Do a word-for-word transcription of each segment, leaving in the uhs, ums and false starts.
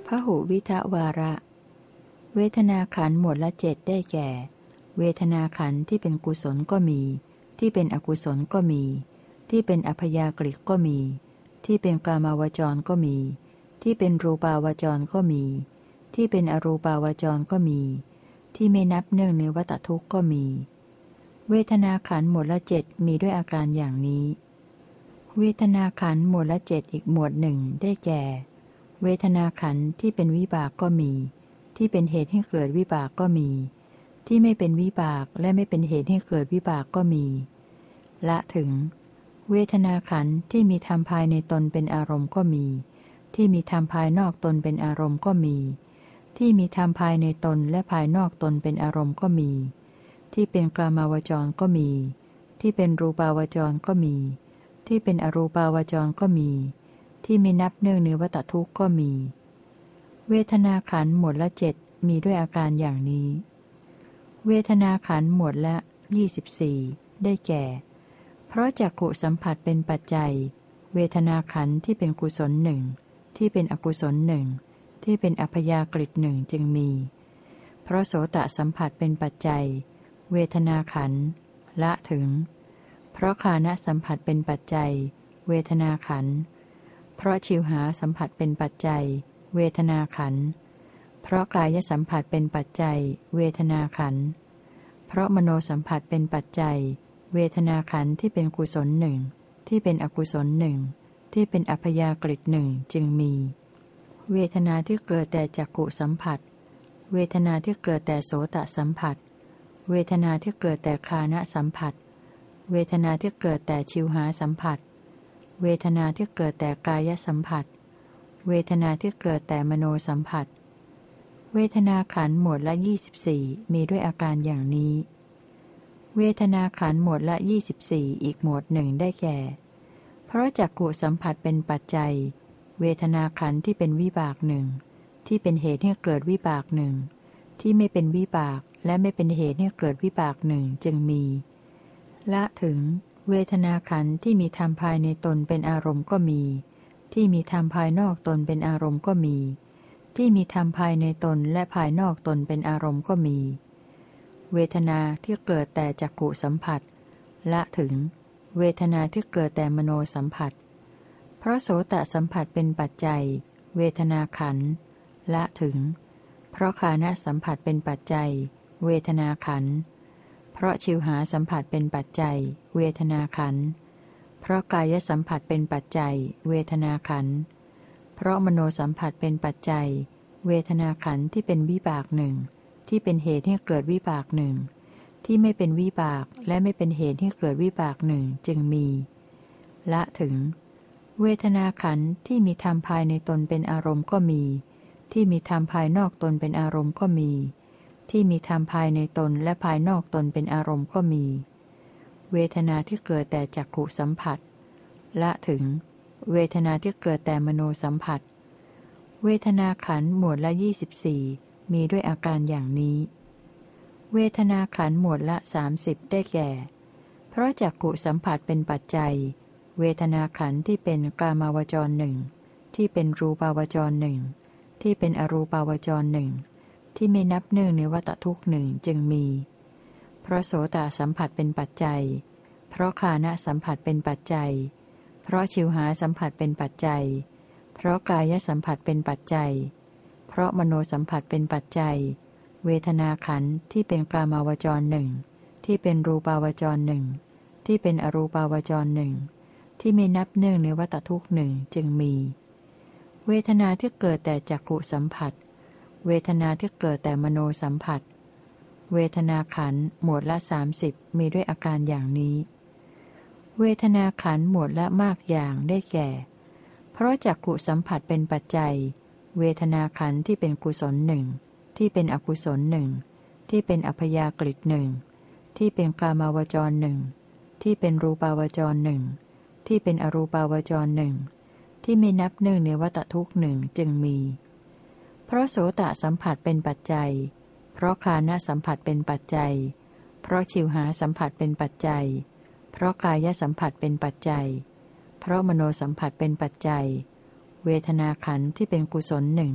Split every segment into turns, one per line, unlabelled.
พหุวิทวาระ เวทนาขันธ์หมวดละเจ็ดได้แก่ เวทนาขันธ์ที่เป็นกุศลก็มี ที่เป็นอกุศลก็มี ที่เป็นอัพยากฤิก็มี ที่เป็นกามาวจรก็มี ที่เป็นรูปาวจรก็มี ที่เป็นอรูปาวจรก็มี ที่ไม่นับเนื่องในวัฏทุกข์ก็มี เวทนาขันธ์หมวดละเจ็ดมีด้วยอาการอย่างนี้ เวทนาขันธ์หมวดละเจ็ดอีกหมวดหนึ่งได้แก่ เวทนาขันธ์ที่เป็นวิบากก็มี ที่เป็นเหตุให้เกิดวิบากก็มี ที่ไม่เป็นวิบากและไม่เป็นเหตุให้เกิดวิบากก็มี ละถึง เวทนาขันธ์ที่มีธรรมภายในตนเป็นอารมณ์ก็มี ที่มีธรรมภายนอกตนเป็นอารมณ์ก็มี ที่มีธรรมภายในตนและภายนอกตนเป็นอารมณ์ก็มี ที่เป็นกามาวจรก็มี ที่เป็นรูปาวจรก็มี ที่เป็นอรูปาวจรก็มี ที่ไม่นับเนื่องในวัฏทุกข์ก็มี เวทนาขันธ์หมวดละเจ็ดมีด้วยอาการอย่างนี้ เวทนาขันธ์หมวดละยี่สิบสี่ได้แก่ เพราะจักขุสัมผัสเป็นปัจจัย เวทนาขันธ์ที่เป็นกุศลหนึ่ง ที่เป็นอกุศลหนึ่ง ที่เป็นอัพยากฤิหนึ่งจึงมี เพราะโสตสัมผัสเป็นปัจจัย เวทนาขันธ์ละถึง เพราะฆานสัมผัสเป็นปัจจัย เวทนาขันธ์เพราะชิวหาสัมผัสเป็นปัจจัย เวทนาขันธ์เพราะกายสัมผัสเป็นปัจจัย เวทนาขันธ์เพราะมโนสัมผัสเป็นปัจจัย เวทนาขันธ์ที่เป็นกุศลหนึ่ง ที่เป็นอกุศลหนึ่ง ที่เป็นอัพยากฤิหนึ่งจึงมี เวทนาที่เกิดแต่จักขุสัมผัส เวทนาที่เกิดแต่โสตสัมผัส เวทนาที่เกิดแต่ฆานสัมผัส เวทนาที่เกิดแต่ชิวหาสัมผัส เวทนาที่เกิดแต่กายสัมผัส เวทนาที่เกิดแต่มโนสัมผัส เวทนาขันธ์หมวดละยี่สิบสี่มีด้วยอาการอย่างนี้ เวทนาขันธ์หมวดละยี่สิบสี่อีกหมวดหนึ่งได้แก่ เพราะจักขุสัมผัสเป็นปัจจัย เวทนาขันธ์ที่เป็นวิบากหนึ่ง ที่เป็นเหตุให้เกิดวิบากหนึ่ง ที่ไม่เป็นวิบากและไม่เป็นเหตุให้เกิดวิบากหนึ่งจึงมี ละถึง เวทนาขันธ์ที่มีธรรมภายในตนเป็นอารมณ์ก็มี ที่มีธรรมภายนอกตนเป็นอารมณ์ก็มี ที่มีธรรมภายในตนและภายนอกตนเป็นอารมณ์ก็มี เวทนาที่เกิดแต่จักขุสัมผัส ละถึง เวทนาที่เกิดแต่มโนสัมผัส เพราะโสตสัมผัสเป็นปัจจัย เวทนาขันธ์ละถึง เพราะฆานสัมผัสเป็นปัจจัย เวทนาขันธ์เพราะชิวหาสัมผัสเป็นปัจจัย เวทนาขันธ์เพราะกายสัมผัสเป็นปัจจัย เวทนาขันธ์เพราะมโนสัมผัสเป็นปัจจัย เวทนาขันธ์ที่เป็นวิบากหนึ่ง ที่เป็นเหตุให้เกิดวิบากหนึ่ง ที่ไม่เป็นวิบากและไม่เป็นเหตุให้เกิดวิบากหนึ่งจึงมี ละถึง เวทนาขันธ์ที่มีธรรมภายในตนเป็นอารมณ์ก็มี ที่มีธรรมภายนอกตนเป็นอารมณ์ก็มี ที่มีธรรมภายในตนและภายนอกตนเป็นอารมณ์ก็มี เวทนาที่เกิดแต่จักขุสัมผัส ละถึง เวทนาที่เกิดแต่มโนสัมผัส เวทนาขันธ์หมวดละยี่สิบสี่มีด้วยอาการอย่างนี้ เวทนาขันธ์หมวดละสามสิบได้แก่ เพราะจักขุสัมผัสเป็นปัจจัย เวทนาขันธ์ที่เป็นกามาวจรหนึ่ง ที่เป็นรูปาวจรหนึ่ง ที่เป็นอรูปาวจรหนึ่ง ที่ไม่นับเนื่องในวัฏทุกข์หนึ่งจึงมี เพราะโสตสัมผัสเป็นปัจจัย เพราะฆานสัมผัสเป็นปัจจัย เพราะชิวหาสัมผัสเป็นปัจจัย เพราะกายสัมผัสเป็นปัจจัย เพราะมโนสัมผัสเป็นปัจจัย เวทนาขันธ์ที่เป็นกามาวจรหนึ่ง ที่เป็นรูปาวจรหนึ่ง ที่เป็นอรูปาวจรหนึ่ง ที่ไม่นับเนื่องในวัฏทุกข์หนึ่งจึงมี เวทนาที่เกิดแต่จักขุสัมผัส เวทนาที่เกิดแต่มโนสัมผัส เวทนาขันธ์หมวดละสามสิบมีด้วยอาการอย่างนี้ เวทนาขันธ์หมวดละมากอย่างได้แก่ เพราะจักขุสัมผัสเป็นปัจจัย เวทนาขันธ์ที่เป็นกุศลหนึ่ง ที่เป็นอกุศลหนึ่ง ที่เป็นอัพยากฤิหนึ่ง ที่เป็นกามาวจรหนึ่ง ที่เป็นรูปาวจรหนึ่ง ที่เป็นอรูปาวจรหนึ่ง ที่ไม่นับเนื่องในวัฏทุกข์หนึ่งจึงมี เพราะโสตสัมผัสเป็นปัจจัย เพราะฆานสัมผัสเป็นปัจจัย เพราะชิวหาสัมผัสเป็นปัจจัย เพราะกายสัมผัสเป็นปัจจัย เพราะมโนสัมผัสเป็นปัจจัย เวทนาขันธ์ที่เป็นกุศลหนึ่ง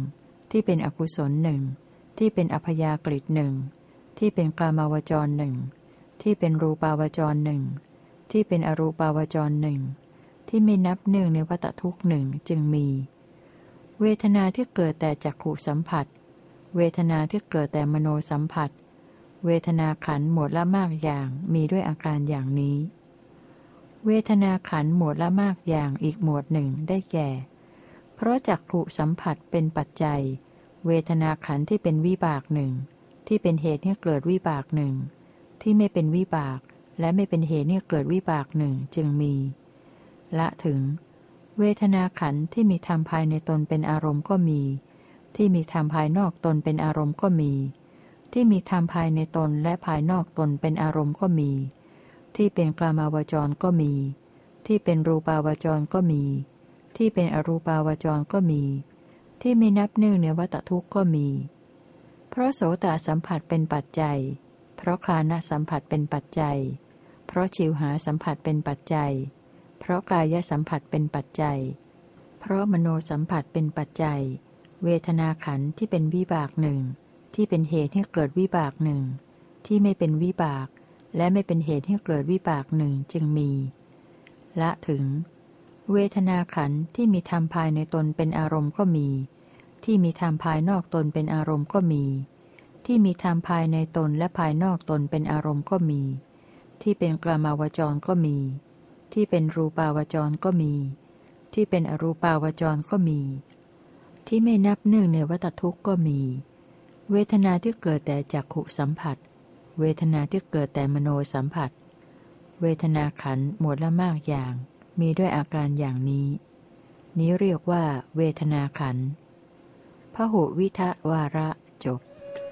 ที่เป็นอกุศลหนึ่งที่เป็นอัพยากฤิหนึ่งที่เป็นกามาวจรหนึ่งที่เป็นรูปาวจรหนึ่งที่เป็นอรูปาวจรหนึ่งที่ไม่นับเนื่องในวัฏทุกข์หนึ่งจึงมีเวทนาที่เกิดแต่จักขุสัมผัสเวทนาที่เกิดแต่มโนสัมผัสเวทนาขันธ์หมวดละมากอย่างมีด้วยอาการอย่างนี้เวทนาขันธ์หมวดละมากอย่างอีกหมวดหนึ่งได้แก่เพราะจักขุสัมผัสเป็นปัจจัยเวทนาขันธ์ที่เป็นวิบากหนึ่งที่เป็นเหตุให้เกิดวิบากหนึ่งที่ไม่เป็นวิบากและไม่เป็นเหตุให้เกิดวิบากหนึ่งจึงมีละถึงเวทนาขันธ์ที่มีธรรมภายในตนเป็นอารมณ์ก็มีที่มีธรรมภายนอกตนเป็นอารมณ์ก็มีที่มีธรรมภายในตนและภายนอกตนเป็นอารมณ์ก็มีที่เป็นกามาวจรก็มีที่เป็นรูปาวจรก็มีที่เป็นอรูปาวจรก็มีที่ไม่นับเนื่องในวัฏทุกข์ก็มีเพราะโสตสัมผัสเป็นปัจจัยเพราะฆานสัมผัสเป็นปัจจัยเพราะชิวหาสัมผัสเป็นปัจจัยเพราะกายสัมผัสเป็นปัจจัยเพราะมโนสัมผัสเป็นปัจจัยเวทนาขันธ์ที่เป็นวิบากหนึ่งที่เป็นเหตุให้เกิดวิบากหนึ่งที่ไม่เป็นวิบากและไม่เป็นเหตุให้เกิดวิบากหนึ่งจึงมีละถึงเวทนาขันธ์ที่มีธรรมภายในตนเป็นอารมณ์ก็มีที่มีธรรมภายนอกตนเป็นอารมณ์ก็มีที่มีธรรมภายในตนและภายนอกตนเป็นอารมณ์ก็มีที่เป็นกามาวจรก็มีที่เป็นรูปาวจรก็มีที่เป็นอรูปาวจรก็มีที่ไม่นับเนื่องในวัฏทุกข์ก็มีเวทนาที่เกิดแต่จักขุสัมผัสเวทนาที่เกิดแต่มโนสัมผัสเวทนาขันธ์หมวดละมากอย่างมีด้วยอาการอย่างนี้นี้เรียกว่าเวทนาขันธ์พหุวิทะวาระจบ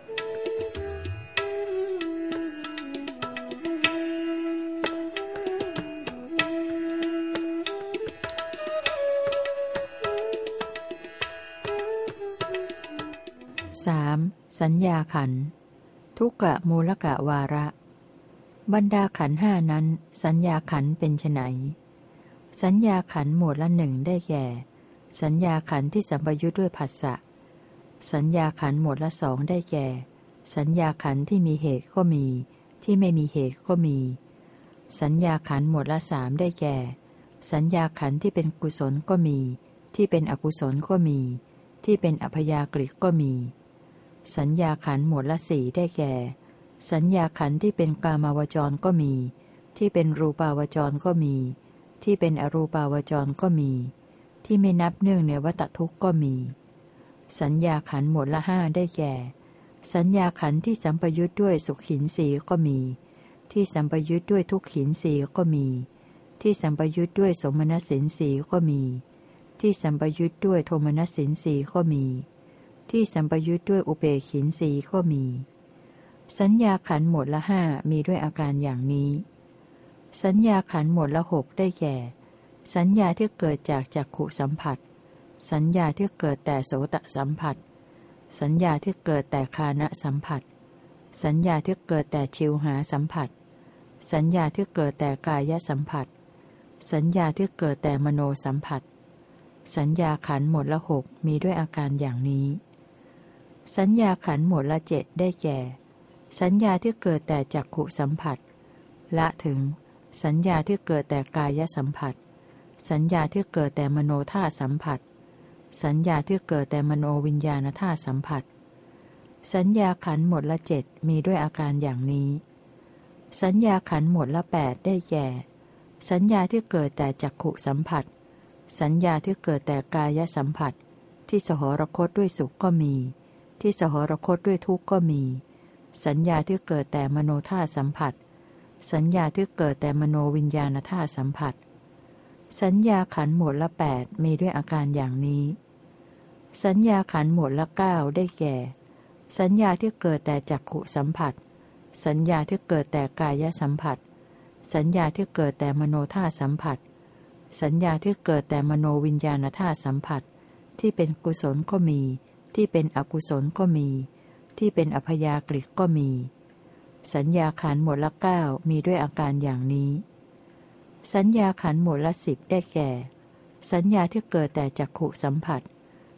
สามสัญญาขันธ์ทุกกะมูลกะวาระบรรดาขันธ์ห้านั้นสัญญาขันธ์เป็นไฉนสัญญาขันธ์หมวดละหนึ่งได้แก่สัญญาขันธ์ที่สัมปยุทธ์ด้วยผัสสะสัญญาขันธ์หมวดละสองได้แก่สัญญาขันธ์ที่มีเหตุก็มีที่ไม่มีเหตุก็มีสัญญาขันธ์หมวดละสามได้แก่สัญญาขันธ์ที่เป็นกุศลก็มีที่เป็นอกุศลก็มีที่เป็นอัพยากฤิก็มีสัญญาขันธ์หมวดละสี่ได้แก่สัญญาขันธ์ที่เป็นกามาวจรก็มีที่เป็นรูปาวจรก็มีที่เป็นอรูปาวจรก็มีที่ไม่นับเนื่องในวัฏทุกข์ก็มีสัญญาขันธ์หมวดละห้าได้แก่สัญญาขันธ์ที่สัมปยุทธ์ด้วยสุขขินสีก็มีที่สัมปยุทธ์ด้วยทุกขินสีก็มีที่สัมปยุทธ์ด้วยสมนัสสินสีก็มีที่สัมปยุทธ์ด้วยโทมนัสสินสีก็มีที่สัมปยุทธ์ด้วยอุเบกขินสีก็มีสัญญาขันธ์หมวดละห้ามีด้วยอาการอย่างนี้สัญญาขันธ์หมวดละหกได้แก่สัญญาที่เกิดจากจักขุสัมผัสสัญญาที่เกิดแต่โสตสัมผัสสัญญาที่เกิดแต่ฆานสัมผัสสัญญาที่เกิดแต่ชิวหาสัมผัสสัญญาที่เกิดแต่กายสัมผัสสัญญาที่เกิดแต่มโนสัมผัสสัญญาขันธ์หมวดละหกมีด้วยอาการอย่างนี้สัญญาขันธ์หมวดละเจ็ดได้แก่สัญญาที่เกิดแต่จักขุสัมผัสละถึงสัญญาที่เกิดแต่กายสัมผัสสัญญาที่เกิดแต่มโนธาตุสัมผัสสัญญาที่เกิดแต่มโนวิญญาณธาตุสัมผัสสัญญาขันธ์หมวดละเจ็ดมีด้วยอาการอย่างนี้สัญญาขันธ์หมวดละแปดได้แก่สัญญาที่เกิดแต่จักขุสัมผัสสัญญาที่เกิดแต่กายสัมผัสที่สหรคตด้วยสุขก็มีที่สหรคตด้วยทุกข์ก็มีสัญญาที่เกิดแต่มโนธาตุสัมผัสสัญญาที่เกิดแต่มโนวิญญาณธาตุสัมผัสสัญญาขันธ์หมวดละแปดมีด้วยอาการอย่างนี้สัญญาขันธ์หมวดละเก้าได้แก่สัญญาที่เกิดแต่จักขุสัมผัสสัญญาที่เกิดแต่กายสัมผัสสัญญาที่เกิดแต่มโนธาตุสัมผัสสัญญาที่เกิดแต่มโนวิญญาณธาตุสัมผัสที่เป็นกุศลก็มีที่เป็นอกุศลก็มีที่เป็นอัพยากฤิก็มีสัญญาขันธ์หมวดละเก้ามีด้วยอาการอย่างนี้สัญญาขันธ์หมวดละสิบได้แก่สัญญาที่เกิดแต่จักขุสัมผัส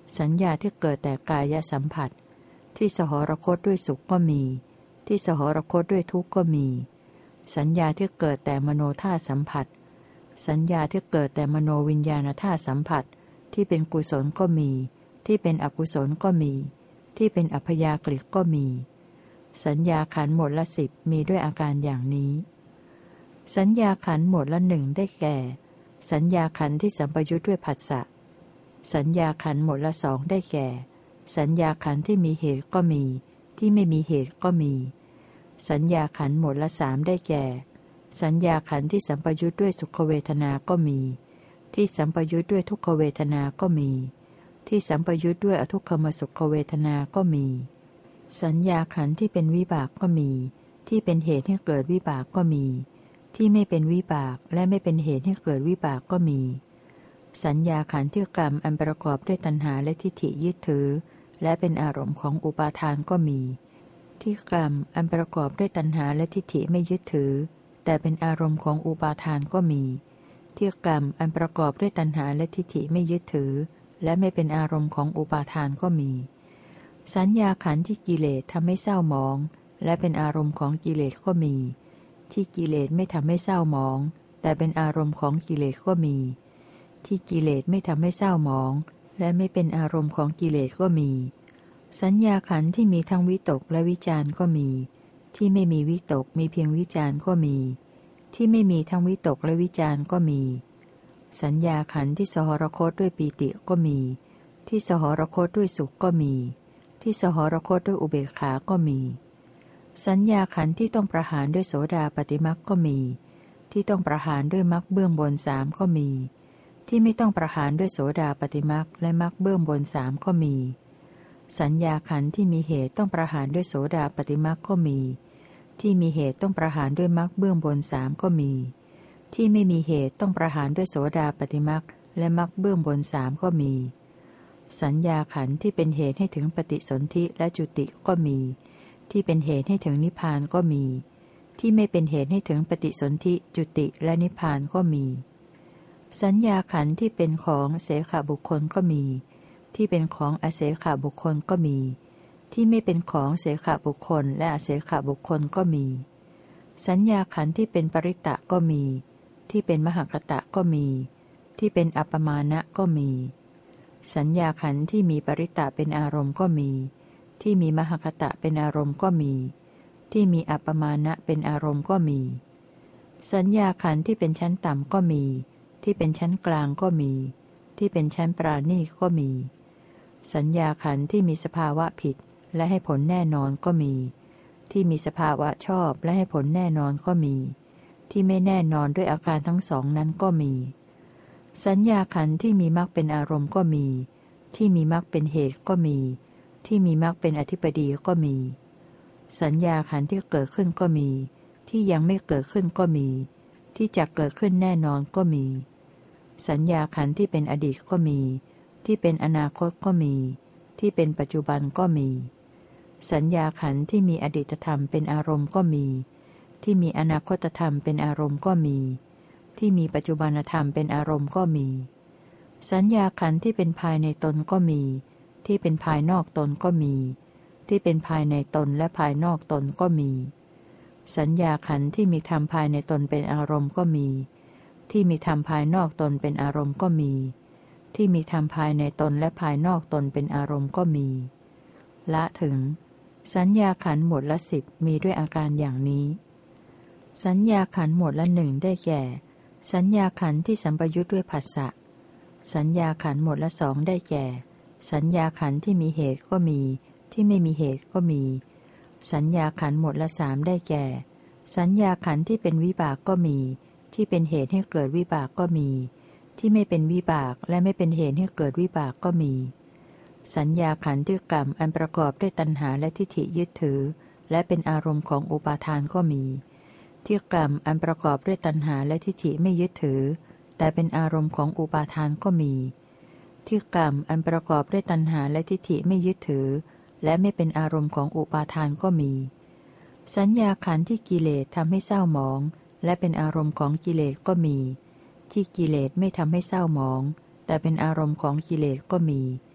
สัญญาที่เกิดแต่กายสัมผัสที่สหรคตด้วยสุขก็มีที่สหรคตด้วยทุกข์ก็มีสัญญาที่เกิดแต่มโนธาตุสัมผัสสัญญาที่เกิดแต่มโนวิญญาณธาตุสัมผัสที่เป็นกุศลก็มีที่เป็นอกุศลก็มีที่เป็นอัพยากฤิก็มีสัญญาขันธ์หมวดละสิบมีด้วยอาการอย่างนี้สัญญาขันธ์หมวดละหนึ่งได้แก่ สัญญาขันธ์ที่สัมปยุทธ์ด้วยผัสสะสัญญาขันธ์หมวดละสองได้แก่ สัญญาขันธ์ที่มีเหตุก็มีที่ไม่มีเหตุก็มีสัญญาขันธ์หมวดละสามได้แก่ สัญญาขันธ์ที่สัมปยุทธ์ด้วยสุขเวทนาก็มีที่สัมปยุทธ์ด้วยทุกขเวทนาก็มีที่สัมปยุทธ์ด้วยอทุกขมสุขเวทนาก็มีสัญญาขันธ์ที่เป็นวิบากก็มีที่เป็นเหตุให้เกิดวิบากก็มีที่ไม่เป็นวิบากและไม่เป็นเหตุให้เกิดวิบากก็มีสัญญาขันธ์ที่กรรมอันประกอบด้วยตัณหาและทิฏฐิยึดถือและเป็นอารมณ์ของอุปาทานก็มีที่กรรมอันประกอบด้วยตัณหาและทิฏฐิไม่ยึดถือแต่เป็นอารมณ์ของอุปาทานก็มีที่กรรมอันประกอบด้วยตัณหาและทิฏฐิไม่ยึดถือและไม่เป็นอารมณ์ของอุปาทานก็มีสัญญาขันธ์ที่กิเลสทำให้เศร้าหมองและเป็นอารมณ์ของกิเลสก็มีที่กิเลสไม่ทำให้เศร้าหมองแต่เป็นอารมณ์ของกิเลสก็มีที่กิเลสไม่ทำให้เศร้าหมองและไม่เป็นอารมณ์ของกิเลสก็มีสัญญาขันธ์ที่มีทั้งวิตกและวิจารณ์ก็มีที่ไม่มีวิตกมีเพียงวิจารณ์ก็มีที่ไม่มีทั้งวิตกและวิจารณ์ก็มีสัญญาขันธ์ที่สหรคตด้วยปีติก็มีที่สหรคตด้วยสุขก็มีที่สหรคตด้วยอุเบกขาก็มีสัญญาขันธ์ที่ต้องประหารด้วยโสดาปัตติมรรคก็มีที่ต้องประหารด้วยมรรคเบื้องบนสามก็มีที่ไม่ต้องประหารด้วยโสดาปัตติมรรคและมรรคเบื้องบนสามก็มีสัญญาขันธ์ที่มีเหตุต้องประหารด้วยโสดาปัตติมรรคก็มีที่มีเหตุต้องประหารด้วยมรรคเบื้องบนสามก็มีที่ไม่มีเหตุต้องประหารด้วยโสดาปัตติมรรคและมรรคเบื้องบนสามก็มีสัญญาขันธ์ที่เป็นเหตุให้ถึงปฏิสนธิและจุติก็มีที่เป็นเหตุให้ถึงนิพพานก็มีที่ไม่เป็นเหตุให้ถึงปฏิสนธิจุติและนิพพานก็มีสัญญาขันธ์ที่เป็นของเสขบุคคลก็มีที่เป็นของอเสขบุคคลก็มีที่ไม่เป็นของเสขบุคคลและอเสขบุคคลก็มีสัญญาขันธ์ที่เป็นปริตะก็มีที่เป็นมหคตะก็มีที่เป็นอัปปมานะก็มีสัญญาขันธ์ที่มีปริตะเป็นอารมณ์ก็มีที่มีมหคตะเป็นอารมณ์ก็มีที่มีอัปปมานะเป็นอารมณ์ก็มีสัญญาขันธ์ที่เป็นชั้นต่ำก็มีที่เป็นชั้นกลางก็มีที่เป็นชั้นปราณีก็มีสัญญาขันธ์ที่มีสภาวะผิดและให้ผลแน่นอนก็มีที่มีสภาวะชอบและให้ผลแน่นอนก็มีที่ไม่แน่นอนด้วยอาการทั้งสองนั้นก็มีสัญญาขันธ์ที่มีมรรคเป็นอารมณ์ก็มีที่มีมรรคเป็นเหตุก็มีที่มีมรรคเป็นอธิปดีก็มีสัญญาขันธ์ที่เกิดขึ้นก็มีที่ยังไม่เกิดขึ้นก็มีที่จะเกิดขึ้นแน่นอนก็มีสัญญาขันธ์ที่เป็นอดีตก็มีที่เป็นอนาคตก็มีที่เป็นปัจจุบันก็มีสัญญาขันธ์ที่มีอดีตธรรมเป็นอารมณ์ก็มีที่มีอนาคตธรรมเป็นอารมณ์ก็มีที่มีปัจจุบันธรรมเป็นอารมณ์ก็มีสัญญาขันธ์ที่เป็นภายในตนก็มีที่เป็นภายนอกตนก็มีที่เป็นภายในตนและภายนอกตนก็มีสัญญาขันธ์ที่มีธรรมภายในตนเป็นอารมณ์ก็มีที่มีธรรมภายนอกตนเป็นอารมณ์ก็มีที่มีธรรมภายในตนและภายนอกตนเป็นอารมณ์ก็มีละถึงสัญญาขันธ์หมวดละสิบมีด้วยอาการอย่างนี้สัญญาขันธ์หมวดละหนึ่งได้แก่ สัญญาขันธ์ที่สัมปยุทธ์ด้วยผัสสะสัญญาขันธ์หมวดละสองได้แก่ สัญญาขันธ์ที่มีเหตุก็มีที่ไม่มีเหตุก็มีสัญญาขันธ์หมวดละสามได้แก่ สัญญาขันธ์ที่เป็นวิบากก็มีที่เป็นเหตุให้เกิดวิบากก็มีที่ไม่เป็นวิบากและไม่เป็นเหตุให้เกิดวิบากก็มีสัญญาขันธ์ที่กรรมอันประกอบด้วยตัณหาและทิฏฐิยึดถือและเป็นอารมณ์ของอุปาทานก็มีที่กรรมอันประกอบด้วยตัณหาและทิฏฐิไม่ยึดถือแต่เป็นอารมณ์ของอุปาทานก็มีที่กรรมอันประกอบด้วยตัณหาและทิฏฐิไม่ยึดถือและไม่เป็นอารมณ์ของอุปาทานก็มีสัญญาขันธ์ที่กิเลสทำให้เศร้าหมองและเป็นอารมณ์ของกิเลสก็มีที่กิเลสไม่ทำให้เศร้าหมองแต่เป็นอารมณ์ของกิเลสก็มี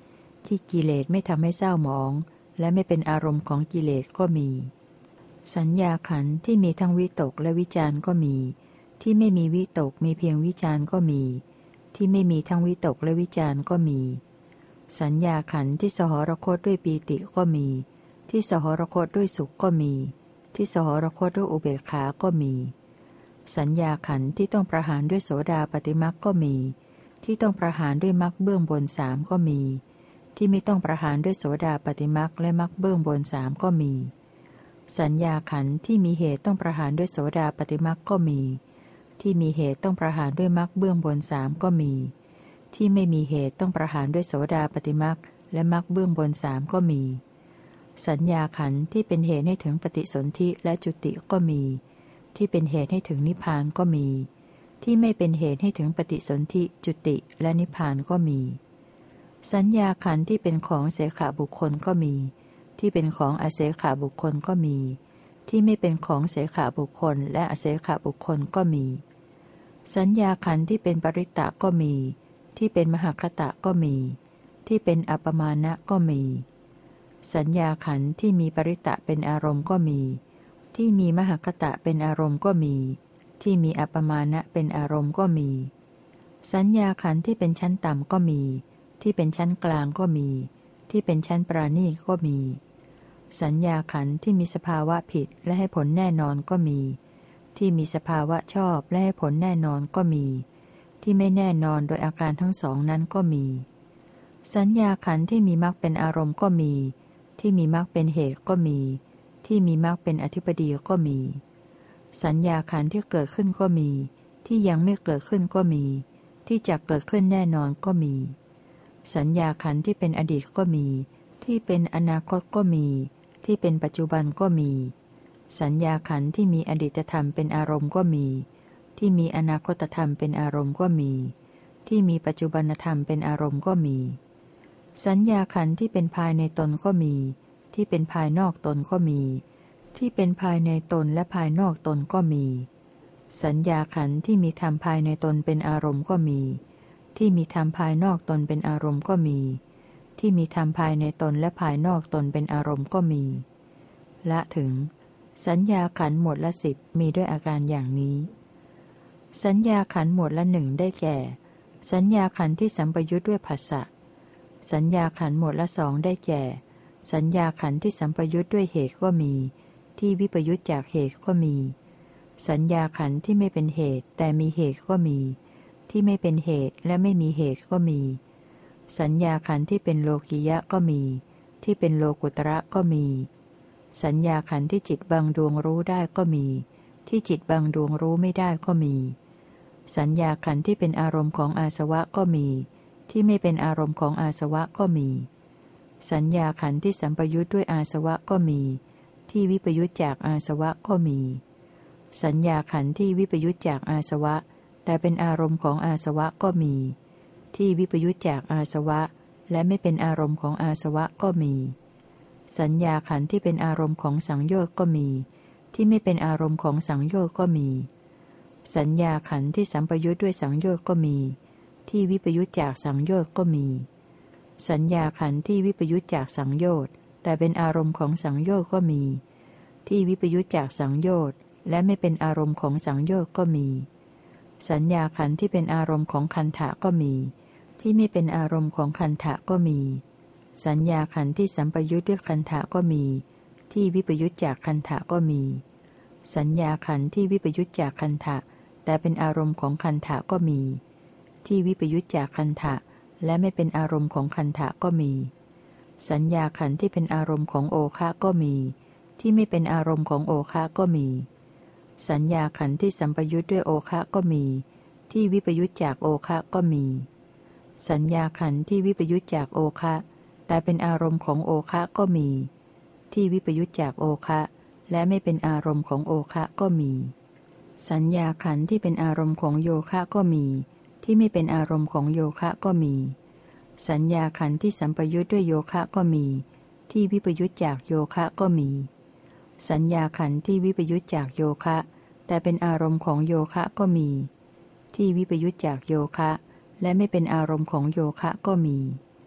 ที่กิเลสไม่ทำให้เศร้าหมองและไม่เป็นอารมณ์ของกิเลสก็มีสัญญาขันธ์ที่มีทั้งวิตกและวิจารณ์ก็มีที่ไม่มีวิตกมีเพียงวิจารณ์ก็มีที่ไม่มีทั้งวิตกและวิจารณ์ก็มีสัญญาขันธ์ที่สหรคตด้วยปีติก็มีที่สหรคตด้วยสุขก็มีที่สหรคตด้วยอุเบกขาก็มีสัญญาขันธ์ที่ต้องประหารด้วยโสดาปัตติมรรคก็มีที่ต้องประหารด้วยมรรคเบื้องบนสามก็มีที่ไม่ต้องประหารด้วยโสดาปัตติมรรคและมรรคเบื้องบนสามก็มีสัญญาขันธ์ที่มีเหตุต้องประหารด้วยโสดาปัตติมรรคก็มีที่มีเหตุต้องประหารด้วยมรรคเบื้องบนสามก็มีที่ไม่มีเหตุต้องประหารด้วยโสดาปัตติมรรคและมรรคเบื้องบนสามก็มีสัญญาขันธ์ที่เป็นเหตุให้ถึงปฏิสนธิและจุติก็มีที่เป็นเหตุให้ถึงนิพพานก็มีที่ไม่เป็นเหตุให้ถึงปฏิสนธิจุติและนิพพานก็มีสัญญาขันธ์ที่เป็นของเสขบุคคลก็มีที่เป็นของอเสขบุคคลก็มีที่ไม่เป็นของเสขบุคคลและอเสขบุคคลก็มีสัญญาขันธ์ที่เป็นปริตตะก็มีที่เป็นมหคตะก็มีที่เป็นอัปปมานะก็มีสัญญาขันธ์ที่มีปริตตะเป็นอารมณ์ก็มีที่มีมหคตะเป็นอารมณ์ก็มีที่มีอัปปมานะเป็นอารมณ์ก็มีสัญญาขันธ์ที่เป็นชั้นต่ำก็มีที่เป็นชั้นกลางก็มีที่เป็นชั้นปราณีตก็มีสัญญาขันธ์ที่มีสภาวะผิดและให้ผลแน่นอนก็มีที่มีสภาวะชอบและให้ผลแน่นอนก็มีที่ไม่แน่นอนโดยอาการทั้งสองนั้นก็มีสัญญาขันธ์ที่มีมรรคเป็นอารมณ์ก็มีที่มีมรรคเป็นเหตุก็มีที่มีมรรคเป็นอธิปดีก็มีสัญญาขันธ์ที่เกิดขึ้นก็มีที่ยังไม่เกิดขึ้นก็มีที่จะเกิดขึ้นแน่นอนก็มีสัญญาขันธ์ที่เป็นอดีตก็มีที่เป็นอนาคตก็มีที่เป็นปัจจุบันก็มีสัญญาขันธ์ที่มีอดีตธรรมเป็นอารมณ์ก็มีที่มีอนาคตธรรมเป็นอารมณ์ก็มีที่มีปัจจุบันธรรมเป็นอารมณ์ก็มีสัญญาขันธ์ที่เป็นภายในตนก็มีที่เป็นภายนอกตนก็มีที่เป็นภายในตนและภายนอกตนก็มีสัญญาขันธ์ที่มีธรรมภายในตนเป็นอารมณ์ก็มีที่มีธรรมภายนอกตนเป็นอารมณ์ก็มีที่มีธรรมภายในตนและภายนอกตนเป็นอารมณ์ก็มีละถึงสัญญาขันธ์หมวดละสิบมีด้วยอาการอย่างนี้สัญญาขันธ์หมวดละหนึ่งได้แก่สัญญาขันธ์ที่สัมปยุทธ์ด้วยผัสสะสัญญาขันธ์หมวดละสองได้แก่สัญญาขันธ์ที่สัมปยุทธ์ด้วยเหตุก็มีที่วิปยุทธจากเหตุก็มีสัญญาขันธ์ที่ไม่เป็นเหตุแต่มีเหตุก็มีที่ไม่เป็นเหตุและไม่มีเหตุก็มีสัญญาขันธ์ที่เป็นโลกิยะก็มีที่เป็นโลกุตระก็มีสัญญาขันธ์ที่จิตบางดวงรู้ได้ก็มีที่จิตบางดวงรู้ไม่ได้ก็มีสัญญาขันธ์ที่เป็นอารมณ์ของอาสวะก็มีที่ไม่เป็นอารมณ์ของอาสวะก็มีสัญญาขันธ์ที่สัมปยุทธ์ด้วยอาสวะก็มีที่วิปยุทธจากอาสวะก็มีสัญญาขันธ์ที่วิปยุทธจากอาสวะแต่เป็นอารมณ์ของอาสวะก็มีที่วิปยุทธจากอาสวะและไม่เป็นอารมณ์ของอาสวะก็มีสัญญาขันธ์ที่เป็นอารมณ์ของสังโยชน์ก็มีที่ไม่เป็นอารมณ์ของสังโยชน์ก็มีสัญญาขันธ์ที่สัมปยุทธ์ด้วยสังโยชน์ก็มีที่วิปยุทธจากสังโยชน์ก็มีสัญญาขันธ์ที่วิปยุทธจากสังโยชน์แต่เป็นอารมณ์ของสังโยชน์ก็มีที่วิปยุทธจากสังโยชน์และไม่เป็นอารมณ์ของสังโยชน์ก็มีสัญญาขันธ์ที่เป็นอารมณ์ของคันธะก็มีที่ไม่เป็นอารมณ์ของคันธะก็มีสัญญาขันธ์ที่สัมปยุทธ์ด้วยคันธะก็มีที่วิปยุทธจากคันธะก็มีสัญญาขันธ์ที่วิปยุทธจากคันธะแต่เป็นอารมณ์ของคันธะก็มีที่วิปยุทธจากคันธะและไม่เป็นอารมณ์ของคันธะก็มีสัญญาขันธ์ที่เป็นอารมณ์ของโอคะก็มีที่ไม่เป็นอารมณ์ของโอคะก็มีสัญญาขันธ์ที่สัมปยุทธ์ด้วยโอคะก็มีที่วิปยุทธจากโอคะก็มีสัญญาขันธ์ที่วิปยุทธจากโอคะแต่เป็นอารมณ์ของโอคะก็มีที่วิปยุทธจากโอคะและไม่เป็นอารมณ์ของโอคะก็มีสัญญาขันธ์ที่เป็นอารมณ์ของโยคะก็มีที่ไม่เป็นอารมณ์ของโยคะก็มีสัญญาขันธ์ที่สัมปยุทธ์ด้วยโยคะก็มีที่วิปยุทธจากโยคะก็มีสัญญาขันธ์ที่วิปยุทธจากโยคะแต่เป็นอารมณ์ของโยคะก็มีที่วิปยุทธจากโยคะและไม่เป็นอารมณ์ของโยคะก็มี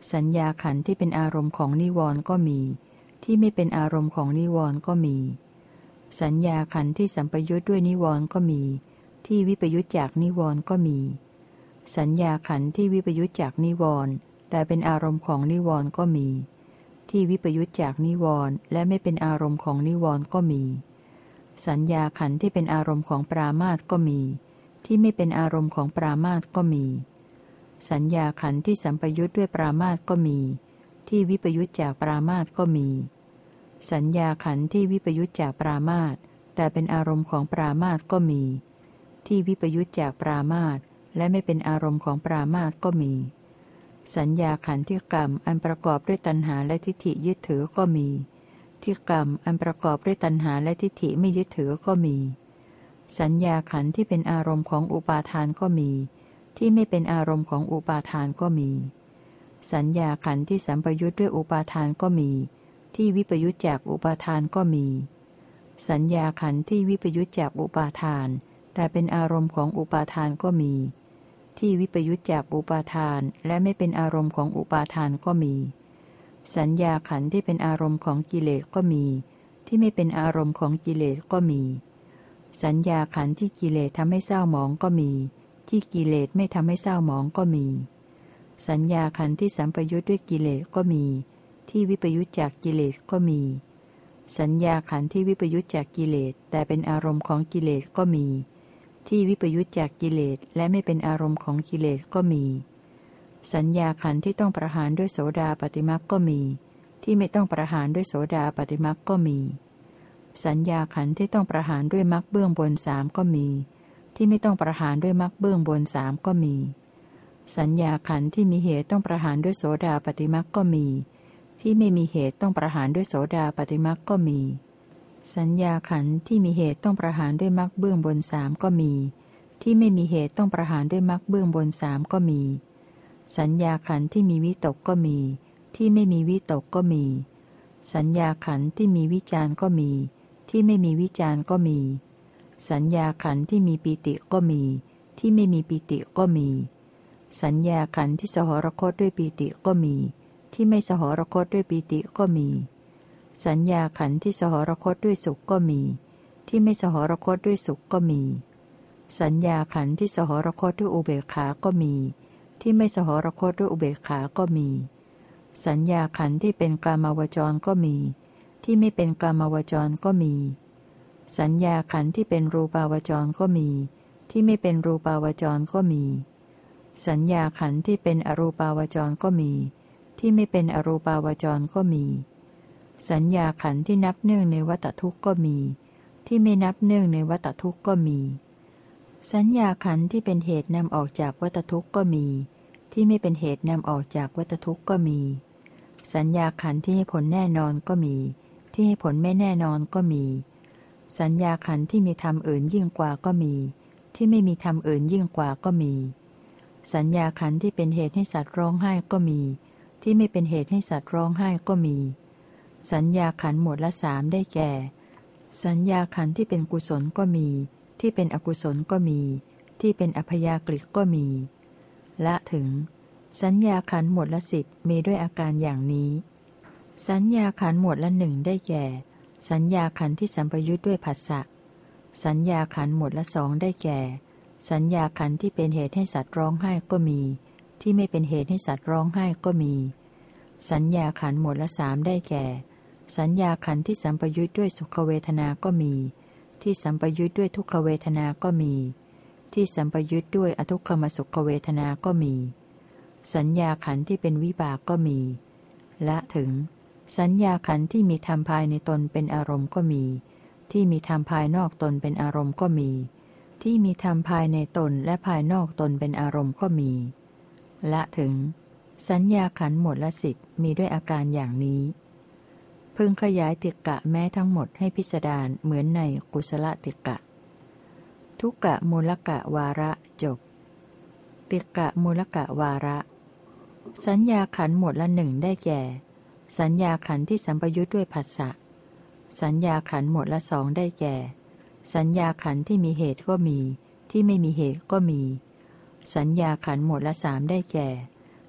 สัญญาขันธ์ที่เป็นอารมณ์ของนิวรณ์ก็มีที่ไม่เป็นอารมณ์ของนิวรณ์ก็มีสัญญาขันธ์ที่สัมปยุทธ์ด้วยนิวรณ์ก็มีที่วิปยุทธจากนิวรณ์ก็มีสัญญาขันธ์ที่วิปยุทธจากนิวรณ์แต่เป็นอารมณ์ของนิวรณ์ก็มีที่วิปยุทธจากนิวรณ์และไม่เป็นอารมณ์ของนิวรณ์ก็มีสัญญาขันธ์ที่เป็นอารมณ์ของปรามาสก็มีที่ไม่เป็นอารมณ์ของปรามาสก็มีสัญญาขันธ์ที่สัมปยุทธ์ด้วยปรามาสก็มีที่วิปยุทธจากปรามาสก็มีสัญญาขันธ์ที่วิปยุทธจากปรามาสแต่เป็นอารมณ์ของปรามาสก็มีที่วิปยุทธจากปรามาสและไม่เป็นอารมณ์ของปรามาสก็มีสัญญาขันธ์ที่กรรมอันประกอบด้วยตัณหาและทิฏฐิยึดถือก็มีที่กรรมอันประกอบด้วยตัณหาและทิฏฐิไม่ยึดถือก็มีสัญญาขันธ์ที่เป็นอารมณ์ของอุปาทานก็มีที่ไม่เป็นอารมณ์ของอุปาทานก็มีสัญญาขันธ์ที่สัมปยุทธ์ด้วยอุปาทานก็มีที่วิปยุทธจากอุปาทานก็มีสัญญาขันธ์ที่วิปยุทธจากอุปาทานแต่เป็นอารมณ์ของอุปาทานก็มีที่วิปยุทธจากอุปาทานและไม่เป็นอารมณ์ของอุปาทานก็มีสัญญาขันธ์ที่เป็นอารมณ์ของกิเลสก็มีที่ไม่เป็นอารมณ์ของกิเลสก็มีสัญญาขันธ์ที่กิเลสทำให้เศร้าหมองก็มีที่กิเลสไม่ทำให้เศร้าหมองก็มีสัญญาขันธ์ที่สัมปยุทธ์ด้วยกิเลสก็มีที่วิปยุทธจากกิเลสก็มีสัญญาขันธ์ที่วิปยุทธจากกิเลสแต่เป็นอารมณ์ของกิเลสก็มีที่วิปยุทธจากกิเลสและไม่เป็นอารมณ์ของกิเลสก็มีสัญญาขันธ์ที่ต้องประหารด้วยโสดาปัตติมรรคก็มีที่ไม่ต้องประหารด้วยโสดาปัตติมรรคก็มีสัญญาขันธ์ที่ต้องประหารด้วยมรรคเบื้องบนสามก็มีที่ไม่ต้องประหารด้วยมรรคเบื้องบนสามก็มีสัญญาขันธ์ที่มีเหตุต้องประหารด้วยโสดาปัตติมรรคก็มีที่ไม่มีเหตุต้องประหารด้วยโสดาปัตติมรรคก็มีสัญญาขันธ์ที่มีเหตุต้องประหารด้วยมรรคเบื้องบนสามก็มีที่ไม่มีเหตุต้องประหารด้วยมรรคเบื้องบนสามก็มีสัญญาขันธ์ที่มีวิตกก็มีที่ไม่มีวิตกก็มีสัญญาขันธ์ที่มีวิจารก็มีที่ไม่มีวิจารก็มีสัญญาขันธ์ที่มีปีติก็มีที่ไม่มีปีติก็มีสัญญาขันธ์ที่สหรคตด้วยปีติก็มีที่ไม่สหรคตด้วยปีติก็มีสัญญาขันธ์ที่สหรคตด้วยสุขก็มีที่ไม่สหรคตด้วยสุขก็มีสัญญาขันธ์ที่สหรคตด้วยอุเบกขาก็มีที่ไม่สหรคตด้วยอุเบกขาก็มีสัญญาขันธ์ที่เป็นกามาวจรก็มีที่ไม่เป็นกามาวจรก็มีสัญญาขันธ์ที่เป็นรูปาวจรก็มีที่ไม่เป็นรูปาวจรก็มีสัญญาขันธ์ที่เป็นอรูปาวจรก็มีที่ไม่เป็นอรูปาวจรก็มีสัญญาขันธ์ที่นับเนื่องในวัฏทุกข์ก็มีที่ไม่นับเนื่องในวัฏทุกข์ก็มีสัญญาขันธ์ที่เป็นเหตุนำออกจากวัฏทุกข์ก็มีที่ไม่เป็นเหตุนำออกจากวัฏทุกข์ก็มีสัญญาขันธ์ที่ให้ผลแน่นอนก็มีที่ให้ผลไม่แน่นอนก็มีสัญญาขันธ์ที่มีธรรมอื่นยิ่งกว่าก็มีที่ไม่มีธรรมอื่นยิ่งกว่าก็มีสัญญาขันธ์ที่เป็นเหตุให้สัตว์ร้องไห้ก็มีที่ไม่เป็นเหตุให้สัตว์ร้องไห้ก็มีสัญญาขันธ์หมวดละสามได้แก่สัญญาขันธ์ที่เป็นกุศลก็มีที่เป็นอกุศลก็มีที่เป็นอัพยากฤิก็มีละถึงสัญญาขันธ์หมวดละสิบมีด้วยอาการอย่างนี้สัญญาขันธ์หมวดละหนึ่งได้แก่สัญญาขันธ์ที่สัมปยุทธ์ด้วยผัสสะสัญญาขันธ์หมวดละสองได้แก่สัญญาขันธ์ที่เป็นเหตุให้สัตว์ร้องไห้ก็มีที่ไม่เป็นเหตุให้สัตว์ร้องไห้ก็มีสัญญาขันธ์หมวดละสามได้แก่สัญญาขันธ์ที่สัมปยุทธ์ด้วยสุขเวทนาก็มีที่สัมปยุทธ์ด้วยทุกขเวทนาก็มีที่สัมปยุทธ์ด้วยอทุกขมสุขเวทนาก็มีสัญญาขันธ์ที่เป็นวิบากก็มีละถึงสัญญาขันธ์ที่มีธรรมภายในตนเป็นอารมณ์ก็มีที่มีธรรมภายนอกตนเป็นอารมณ์ก็มีที่มีธรรมภายในตนและภายนอกตนเป็นอารมณ์ก็มีละถึงสัญญาขันธ์หมวดละสิบมีด้วยอาการอย่างนี้พึงขยายติกะแม้ทั้งหมดให้พิสดารเหมือนในกุศลติกะทุกกะมูลกะวาระจบติกะมูลกะวาระสัญญาขันธ์หมวดละหนึ่งได้แก่สัญญาขันธ์ที่สัมปยุทธ์ด้วยผัสสะสัญญาขันธ์หมวดละสองได้แก่สัญญาขันธ์ที่มีเหตุก็มีที่ไม่มีเหตุก็มีสัญญาขันธ์หมวดละสามได้แก่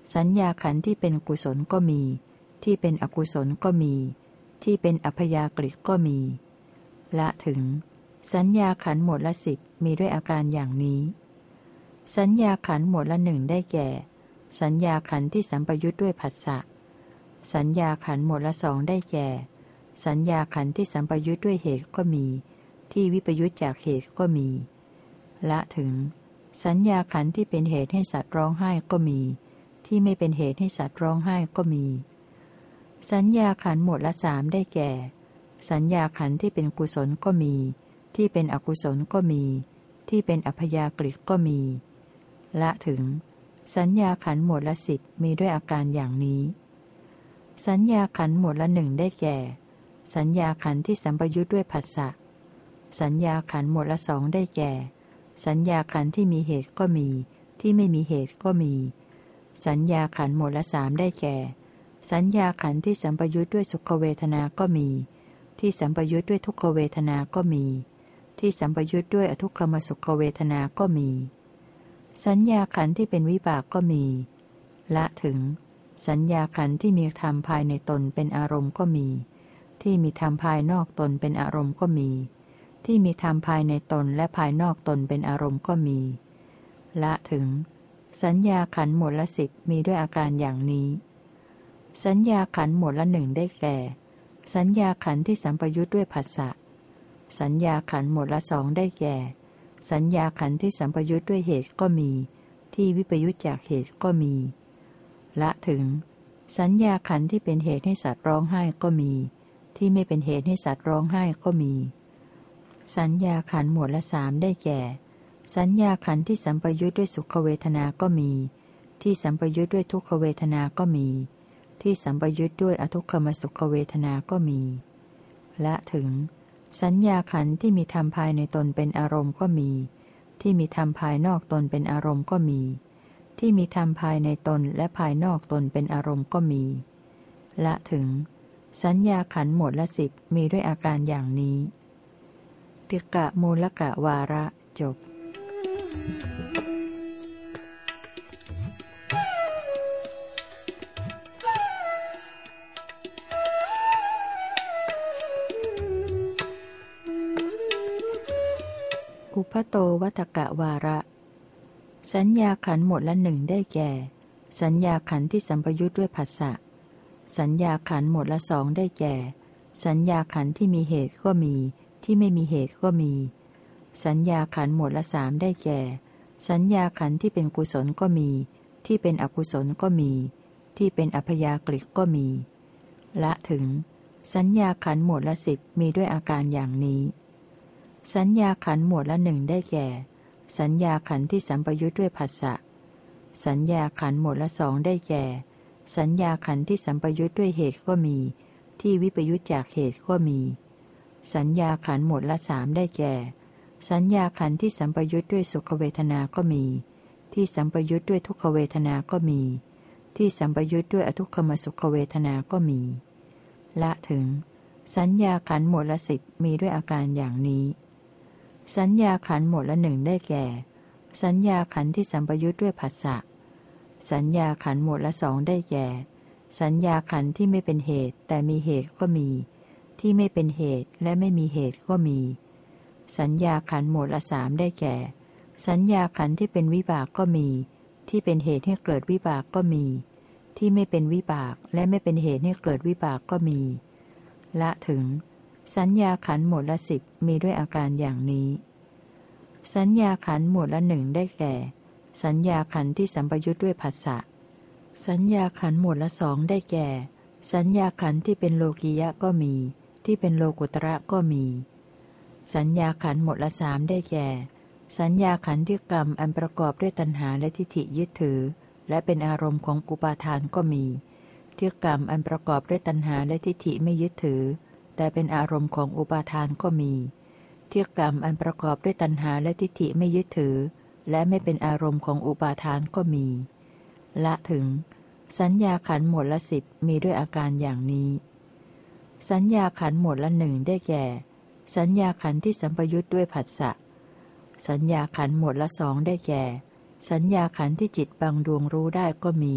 สัญญาขันธ์ที่เป็นกุศลก็มีที่เป็นอกุศลก็มีที่เป็นอัพยากฤิก็มีละถึงสัญญาขันธ์หมวดละสิบมีด้วยอาการอย่างนี้สัญญาขันธ์หมวดละหนึ่งได้แก่สัญญาขันธ์ที่สัมปยุทธ์ด้วยผัสสะสัญญาขันธ์หมวดละสองได้แก่สัญญาขันธ์ที่สัมปยุทธ์ด้วยเหตุก็มีที่วิปยุทธจากเหตุก็มีละถึงสัญญาขันธ์ที่เป็นเหตุให้สัตว์ร้องไห้ก็มีที่ไม่เป็นเหตุให้สัตว์ร้องไห้ก็มีสัญญาขันธ์หมวดละสามได้แก่สัญญาขันธ์ที่เป็นกุศลก็มีที่เป็นอกุศลก็มีที่เป็นอัพยากฤิก็มีละถึงสัญญาขันธ์หมวดละสิบมีด้วยอาการอย่างนี้สัญญาขันธ์หมวดละหนึ่งได้แก่สัญญาขันธ์ที่สัมปยุทธ์ด้วยผัสสะสัญญาขันธ์หมวดละสองได้แก่สัญญาขันธ์ที่มีเหตุก็มีที่ไม่มีเหตุก็มีสัญญาขันธ์หมวดละสามได้แก่สัญญาขันธ์ที่สัมปยุทธ์ด้วยสุขเวทนาก็มีที่สัมปยุทธ์ด้วยทุกขเวทนาก็มีที่สัมปยุทธ์ด้วยอทุกขมสุขเวทนาก็มีสัญญาขันธ์ที่เป็นวิบากก็มีละถึงสัญญาขันธ์ที่มีธรรมภายในตนเป็นอารมณ์ก็มีที่มีธรรมภายนอกตนเป็นอารมณ์ก็มีที่มีธรรมภายในตนและภายนอกตนเป็นอารมณ์ก็มีละถึงสัญญาขันธ์หมวดละสิบมีด้วยอาการอย่างนี้สัญญาขันธ์หมวดละหนึ่งได้แก่สัญญาขันธ์ที่สัมปยุทธ์ด้วยผัสสะสัญญาขันธ์หมวดละสองได้แก่สัญญาขันธ์ที่สัมปยุทธ์ด้วยเหตุก็มีที่วิปยุทธจากเหตุก็มีละถึงสัญญาขันธ์ที่เป็นเหตุให้สัตว์ร้องไห้ก็มีที่ไม่เป็นเหตุให้สัตว์ร้องไห้ก็มีสัญญาขันธ์หมวดละสามได้แก่สัญญาขันธ์ที่สัมปยุทธ์ด้วยสุขเวทนาก็มีที่สัมปยุทธ์ด้วยทุกขเวทนาก็มีที่สัมปยุทธ์ด้วยอทุกขมสุขเวทนาก็มีละถึงสัญญาขันธ์ที่มีธรรมภายในตนเป็นอารมณ์ก็มีที่มีธรรมภายนอกตนเป็นอารมณ์ก็มีที่มีธรรมภายในตนและภายนอกตนเป็นอารมณ์ก็มีละถึงสัญญาขันธ์หมวดละสิบมีด้วยอาการอย่างนี้ติกะมูลกะวาระจบอุปโตวัฏกะวาระสัญญาขันธ์หมวดละหนึ่งได้แก่สัญญาขันธ์ที่สัมปยุทธ์ด้วยผัสสะสัญญาขันธ์หมวดละสองได้แก่สัญญาขันธ์ที่มีเหตุก็มีที่ไม่มีเหตุก็มีสัญญาขันธ์หมวดละสามได้แก่สัญญาขันธ์ที่เป็นกุศลก็มีที่เป็นอกุศลก็มีที่เป็นอัพยากฤิก็มีละถึงสัญญาขันธ์หมวดละสิบมีด้วยอาการอย่างนี้สัญญาขันธ์หมวดละหนึ่งได้แก่สัญญาขันธ์ที่สัมปยุทธ์ด้วยผัสสะสัญญาขันธ์หมวดละสองได้แก่สัญญาขันธ์ที่สัมปยุทธ์ด้วยเหตุก็มีที่วิปยุทธจากเหตุก็มีสัญญาขันธ์หมวดละสามได้แก่สัญญาขันธ์ที่สัมปยุทธ์ด้วยสุขเวทนาก็มีที่สัมปยุทธ์ด้วยทุกขเวทนาก็มีที่สัมปยุทธ์ด้วยอทุกขมสุขเวทนาก็มีละถึงสัญญาขันธ์หมวดละสิบมีด้วยอาการอย่างนี้สัญญาขันธ์หมวดละหนึ่งได้แก่สัญญาขันธ์ที่สัมปยุทธ์ด้วยผัสสะสัญญาขันธ์หมวดละสองได้แก่สัญญาขันธ์ที่ไม่เป็นเหตุแต่มีเหตุก็มีที่ไม่เป็นเหตุและไม่มีเหตุก็มีสัญญาขันธ์หมวดละสามได้แก่สัญญาขันธ์ที่เป็นวิบากก็มีที่เป็นเหตุให้เกิดวิบากก็มีที่ไม่เป็นวิบากและไม่เป็นเหตุให้เกิดวิบากก็มีละถึงสัญญาขันธ์หมวดละสิบมีด้วยอาการอย่างนี้สัญญาขันธ์หมวดละหนึ่งได้แก่สัญญาขันธ์ที่สัมปยุทธ์ด้วยผัสสะสัญญาขันธ์หมวดละสองได้แก่สัญญาขันธ์ที่เป็นโลกียะก็มีที่เป็นโลกุตระก็มีสัญญาขันธ์หมวดละสามได้แก่สัญญาขันธ์ที่กรรมอันประกอบด้วยตัณหาและทิฏฐิยึดถือและเป็นอารมณ์ของอุปาทานก็มีที่กรรมอันประกอบด้วยตัณหาและทิฏฐิไม่ยึดถือแต่เป็นอารมณ์ของอุปาทานก็มีที่กรรมอันประกอบด้วยตัณหาและทิฏฐิไม่ยึดถือและไม่เป็นอารมณ์ของอุปาทานก็มีละถึงสัญญาขันธ์หมวดละสิบมีด้วยอาการอย่างนี้สัญญาขันธ์หมวดละหนึ่งได้แก่สัญญาขันธ์ที่สัมปยุทธ์ด้วยผัสสะสัญญาขันธ์หมวดละสองได้แก่สัญญาขันธ์ที่จิตบางดวงรู้ได้ก็มี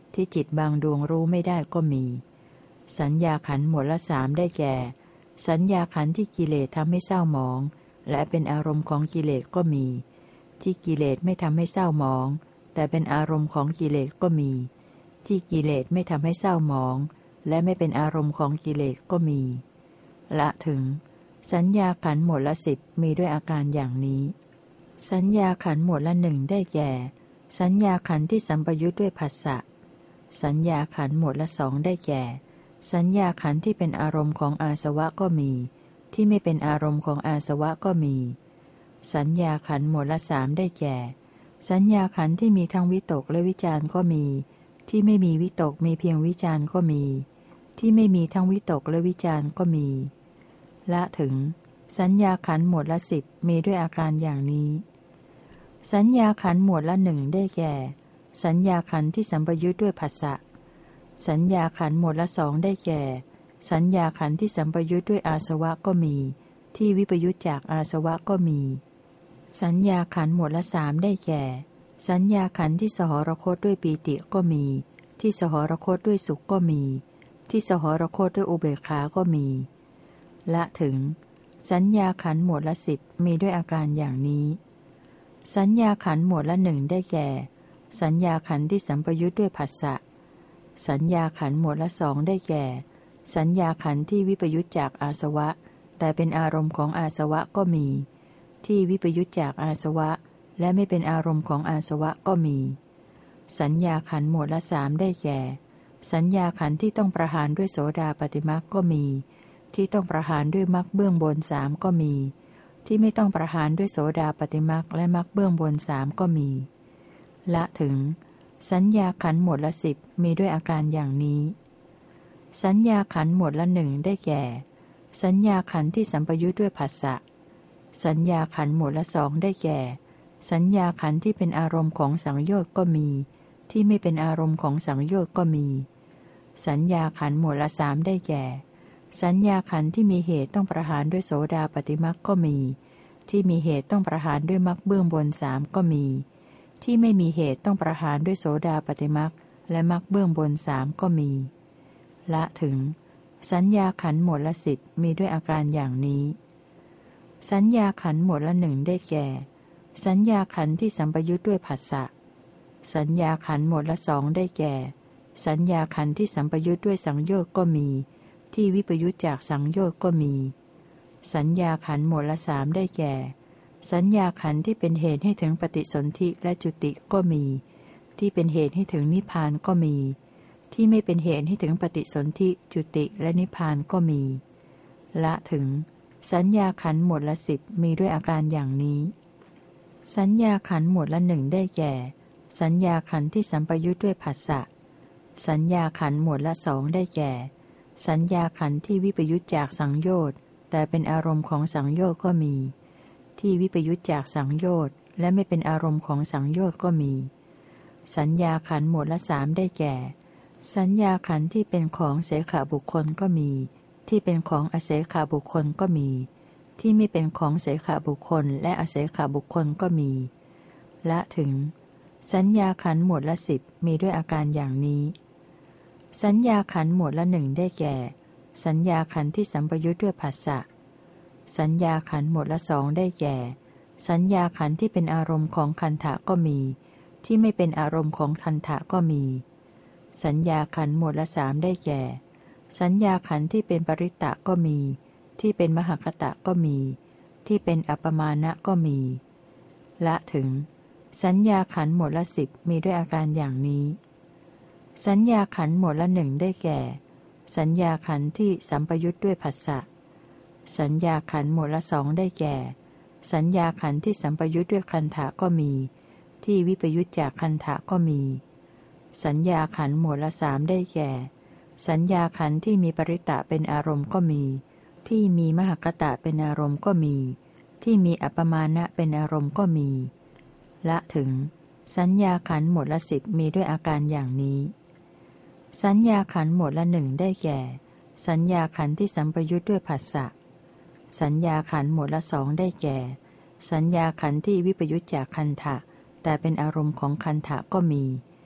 ที่จิตบางดวงรู้ไม่ได้ก็มีสัญญาขันธ์หมวดละสามได้แก่ สัญญาขันธ์ที่กิเลสทำให้เศร้าหมองและเป็นอารมณ์ของกิเลสก็มีที่กิเลสไม่ทำให้เศร้าหมองแต่เป็นอารมณ์ของกิเลสก็มีที่กิเลสไม่ทำให้เศร้าหมองและไม่เป็นอารมณ์ของกิเลสก็มีละถึงสัญญาขันธ์หมวดละสิบมีด้วยอาการอย่างนี้สัญญาขันธ์หมวดละหนึ่งได้แก่ สัญญาขันธ์ที่สัมปยุทธ์ด้วยผัสสะสัญญาขันธ์หมวดละสองได้แก่ สัญญาขันธ์ที่เป็นอารมณ์ของอาสวะก็มีที่ไม่เป็นอารมณ์ของอาสวะก็มีสัญญาขันธ์หมวดละสามได้แก่ สัญญาขันธ์ที่มีทั้งวิตกและวิจารณ์ก็มีที่ไม่มีวิตกมีเพียงวิจารณ์ก็มีที่ไม่มีทั้งวิตกและวิจารณ์ก็มีละถึงสัญญาขันธ์หมวดละสิบมีด้วยอาการอย่างนี้สัญญาขันธ์หมวดละหนึ่งได้แก่ สัญญาขันธ์ที่สัมปยุทธ์ด้วยผัสสะสัญญาขันธ์หมวดละสองได้แก่ สัญญาขันธ์ที่สัมปยุทธ์ด้วยอาสวะก็มีที่วิปยุทธจากอาสวะก็มีสัญญาขันธ์หมวดละสามได้แก่ สัญญาขันธ์ที่สหรคตด้วยปีติก็มีที่สหรคตด้วยสุขก็มีที่สหรคตด้วยอุเบกขาก็มีละถึงสัญญาขันธ์หมวดละสิบมีด้วยอาการอย่างนี้สัญญาขันธ์หมวดละหนึ่งได้แก่ สัญญาขันธ์ที่สัมปยุทธ์ด้วยผัสสะสัญญาขันธ์หมวดละสองได้แก่ สัญญาขันธ์ที่วิปยุทธจากอาสวะแต่เป็นอารมณ์ของอาสวะก็มีที่วิปยุทธจากอาสวะและไม่เป็นอารมณ์ของอาสวะก็มีสัญญาขันธ์หมวดละสามได้แก่ สัญญาขันธ์ที่ต้องประหารด้วยโสดาปัตติมรรคก็มีที่ต้องประหารด้วยมรรคเบื้องบนสามก็มีที่ไม่ต้องประหารด้วยโสดาปัตติมรรคและมรรคเบื้องบนสามก็มีละถึงสัญญาขันธ์หมวดละสิบมีด้วยอาการอย่างนี้สัญญาขันธ์หมวดละหนึ่งได้แก่ สัญญาขันธ์ที่สัมปยุทธ์ด้วยผัสสะสัญญาขันธ์หมวดละสองได้แก่ สัญญาขันธ์ที่เป็นอารมณ์ของสังโยชน์ก็มีที่ไม่เป็นอารมณ์ของสังโยชน์ก็มีสัญญาขันธ์หมวดละสามได้แก่ สัญญาขันธ์ที่มีเหตุต้องประหารด้วยโสดาปัตติมรรคก็มีที่มีเหตุต้องประหารด้วยมรรคเบื้องบนสามก็มีที่ไม่มีเหตุต้องประหารด้วยโสดาปัตติมรรคและมรรคเบื้องบนสามก็มีละถึงสัญญาขันธ์หมวดละสิบมีด้วยอาการอย่างนี้สัญญาขันธ์หมวดละหนึ่งได้แก่ สัญญาขันธ์ที่สัมปยุทธ์ด้วยผัสสะสัญญาขันธ์หมวดละสองได้แก่ สัญญาขันธ์ที่สัมปยุทธ์ด้วยสังโยชน์ก็มีที่วิปยุทธจากสังโยชน์ก็มีสัญญาขันธ์หมวดละสามได้แก่ สัญญาขันธ์ที่เป็นเหตุให้ถึงปฏิสนธิและจุติก็มีที่เป็นเหตุให้ถึงนิพพานก็มีที่ไม่เป็นเหตุให้ถึงปฏิสนธิจุติและนิพพานก็มีละถึงสัญญาขันธ์หมวดละสิบมีด้วยอาการอย่างนี้สัญญาขันธ์หมวดละหนึ่งได้แก่ สัญญาขันธ์ที่สัมปยุทธ์ด้วยผัสสะสัญญาขันธ์หมวดละสองได้แก่ สัญญาขันธ์ที่วิปยุทธจากสังโยชน์แต่เป็นอารมณ์ของสังโยชน์ก็มีที่วิปยุทธจากสังโยชน์และไม่เป็นอารมณ์ของสังโยชน์ก็มีสัญญาขันธ์หมวดละสามได้แก่ สัญญาขันธ์ที่เป็นของเสขบุคคลก็มีที่เป็นของอเสขบุคคลก็มีที่ไม่เป็นของเสขบุคคลและอเสขบุคคลก็มีละถึงสัญญาขันธ์หมวดละสิบมีด้วยอาการอย่างนี้สัญญาขันธ์หมวดละหนึ่งได้แก่ สัญญาขันธ์ที่สัมปยุทธ์ด้วยผัสสะสัญญาขันธ์หมวดละสองได้แก่ สัญญาขันธ์ที่เป็นอารมณ์ของคันธะก็มีที่ไม่เป็นอารมณ์ของคันธะก็มีสัญญาขันธ์หมวดละสามได้แก่ สัญญาขันธ์ที่เป็นปริตตะก็มีที่เป็นมหคตะก็มีที่เป็นอัปปมานะก็มีละถึงสัญญาขันธ์หมวดละสิบมีด้วยอาการอย่างนี้สัญญาขันธ์หมวดละหนึ่งได้แก่ สัญญาขันธ์ที่สัมปยุทธ์ด้วยผัสสะสัญญาขันธ์หมวดละสองได้แก่ สัญญาขันธ์ที่สัมปยุทธ์ด้วยคันธะก็มีที่วิปยุทธจากคันธะก็มีสัญญาขันธ์หมวดละสามได้แก่ สัญญาขันธ์ที่มีปริตตะเป็นอารมณ์ก็มีที่มีมหคตะเป็นอารมณ์ก็มีที่มีอัปปมานะเป็นอารมณ์ก็มีละถึงสัญญาขันธ์หมวดละสิบมีด้วยอาการอย่างนี้สัญญาขันธ์หมวดละหนึ่งได้แก่ สัญญาขันธ์ที่สัมปยุทธ์ด้วยผัสสะสัญญาขันธ์หมวดละสองได้แก่ สัญญาขันธ์ที่วิปยุทธจากคันธะแต่เป็นอารมณ์ของคันธะก็มี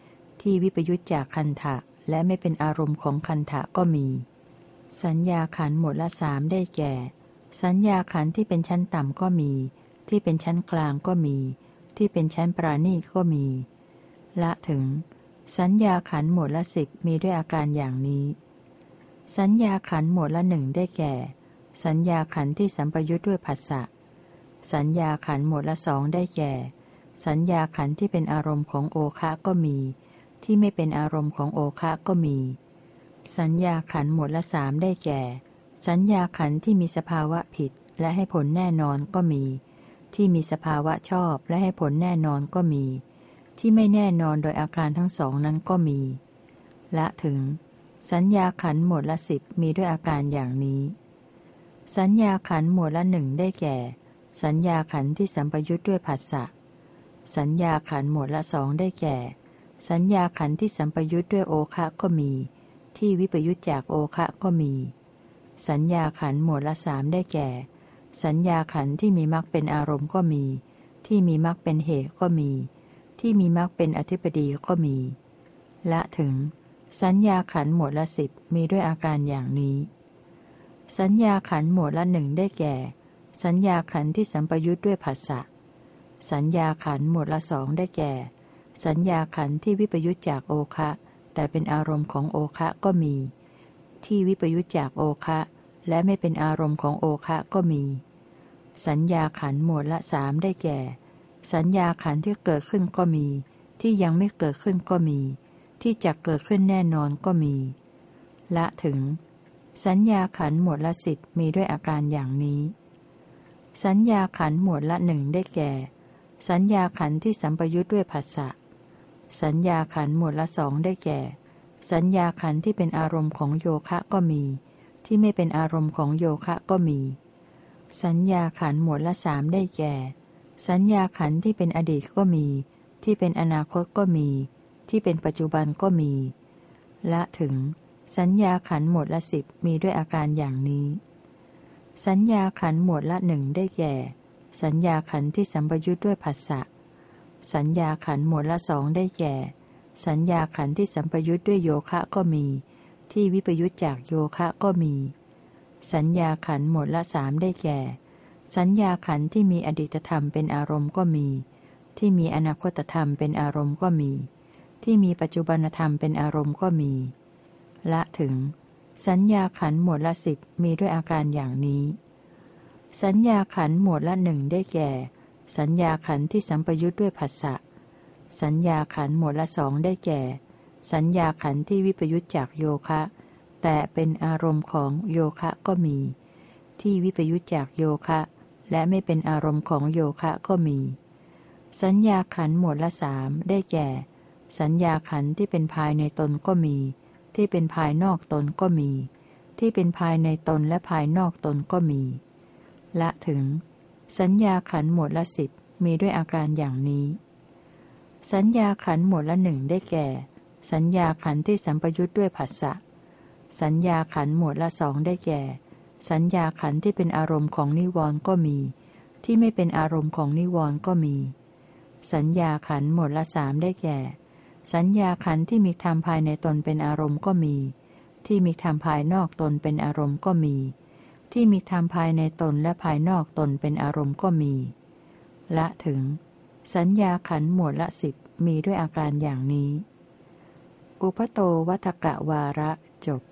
ที่วิปยุตจากคันธะและไม่เป็นอารมณ์ของคันธะก็มีสัญญาขันธ์หมวดละสามได้แก่ สัญญาขันธ์ที่เป็นชั้นต่ำก็มีที่เป็นชั้นกลางก็มีที่เป็นชั้นปราณีตก็มีละถึงสัญญาขันธ์หมวดละสิบมีด้วยอาการอย่างนี้สัญญาขันธ์หมวดละหนึ่งได้แก่ สัญญาขันธ์ที่สัมปยุทธ์ด้วยผัสสะสัญญาขันธ์หมวดละสองได้แก่ สัญญาขันธ์ที่เป็นอารมณ์ของโอคะก็มีที่ไม่เป็นอารมณ์ของโอคะก็มีสัญญาขันธ์หมวดละสามได้แก่ สัญญาขันธ์ที่มีสภาวะผิดและให้ผลแน่นอนก็มีที่มีสภาวะชอบและให้ผลแน่นอนก็มีที่ไม่แน่นอนโดยอาการทั้งสองนั้นก็มีละถึงสัญญาขันธ์หมวดละสิบมีด้วยอาการอย่างนี้สัญญาขันธ์หมวดละหนึ่งได้แก่ สัญญาขันธ์ที่สัมปยุทธ์ด้วยผัสสะสัญญาขันธ์หมวดละสองได้แก่ สัญญาขันธ์ที่สัมปยุทธ์ด้วยโอคะก็มีที่วิปยุทธจากโอคะก็มีสัญญาขันธ์หมวดละสามได้แก่ สัญญาขันธ์ที่มีมรรคเป็นอารมณ์ก็มีที่มีมรรคเป็นเหตุก็มีที่มีมรรคเป็นอธิปดีก็มีละถึงสัญญาขันธ์หมวดละสิบมีด้วยอาการอย่างนี้สัญญาขันธ์หมวดละหนึ่งได้แก่ สัญญาขันธ์ที่สัมปยุทธ์ด้วยผัสสะสัญญาขันธ์หมวดละสองได้แก่ สัญญาขันธ์ที่วิปยุทธจากโอคะแต่เป็นอารมณ์ของโอคะก็มีที่วิปยุทธจากโอคะและไม่เป็นอารมณ์ของโอคะก็มีสัญญาขันธ์หมวดละสามได้แก่ สัญญาขันธ์ที่เกิดขึ้นก็มีที่ยังไม่เกิดขึ้นก็มีที่จะเกิดขึ้นแน่นอนก็มีละถึงสัญญาขันธ์หมวดละสิบมีด้วยอาการอย่างนี้สัญญาขันธ์หมวดละหนึ่งได้แก่ สัญญาขันธ์ที่สัมปยุทธ์ด้วยผัสสะสัญญาขันธ์หมวดละสองได้แก่ สัญญาขันธ์ที่เป็นอารมณ์ของโยคะก็มีที่ไม่เป็นอารมณ์ของโยคะก็มีสัญญาขันธ์หมวดละสามได้แก่ สัญญาขันธ์ที่เป็นอดีตก็มีที่เป็นอนาคตก็มีที่เป็นปัจจุบันก็มีละถึงสัญญาขันธ์หมวดละสิบมีด้วยอาการอย่างนี้สัญญาขันธ์หมวดละหนึ่งได้แก่ สัญญาขันธ์ที่สัมปยุทธ์ด้วยผัสสะสัญญาขันธ์หมวดละสองได้แก่ สัญญาขันธ์ที่สัมปยุทธ์ด้วยโยคะก็มีที่วิปยุทธจากโยคะก็มีสัญญาขันธ์หมวดละสามได้แก่ สัญญาขันธ์ที่มีอดีตธรรมเป็นอารมณ์ก็มีที่มีอนาคตธรรมเป็นอารมณ์ก็มีที่มีปัจจุบันธรรมเป็นอารมณ์ก็มีละถึงสัญญาขันธ์หมวดละสิบมีด้วยอาการอย่างนี้สัญญาขันธ์หมวดละหนึ่งได้แก่ สัญญาขันธ์ที่สัมปยุทธ์ด้วยผัสสะสัญญาขันธ์หมวดละสองได้แก่ สัญญาขันธ์ที่วิปยุทธจากโยคะแต่เป็นอารมณ์ของโยคะก็มีที่วิปยุทธจากโยคะและไม่เป็นอารมณ์ของโยคะก็มีสัญญาขันธ์หมวดละสามได้แก่ สัญญาขันธ์ที่เป็นภายในตนก็มีที่เป็นภายนอกตนก็มีที่เป็นภายในตนและภายนอกตนก็มีละถึงสัญญาขันธ์หมวดละสิบมีด้วยอาการอย่างนี้สัญญาขันธ์หมวดละหนึ่งได้แก่ สัญญาขันธ์ที่สัมปยุทธ์ด้วยผัสสะสัญญาขันธ์หมวดละสองได้แก่ สัญญาขันธ์ที่เป็นอารมณ์ของนิวรณ์ก็มีที่ไม่เป็นอารมณ์ของนิวรณ์ก็มีสัญญาขันธ์หมวดละสามได้แก่ สัญญาขันธ์ที่มีธรรมภายในตนเป็นอารมณ์ก็มีที่มีธรรมภายนอกตนเป็นอารมณ์ก็มีที่มีธรรมภายในตนและภายนอกตนเป็นอารมณ์ก็มีละถึงสัญญาขันธ์หมวดละสิบมีด้วยอาการอย่างนี้อุปโตวัฏกะวาระจบ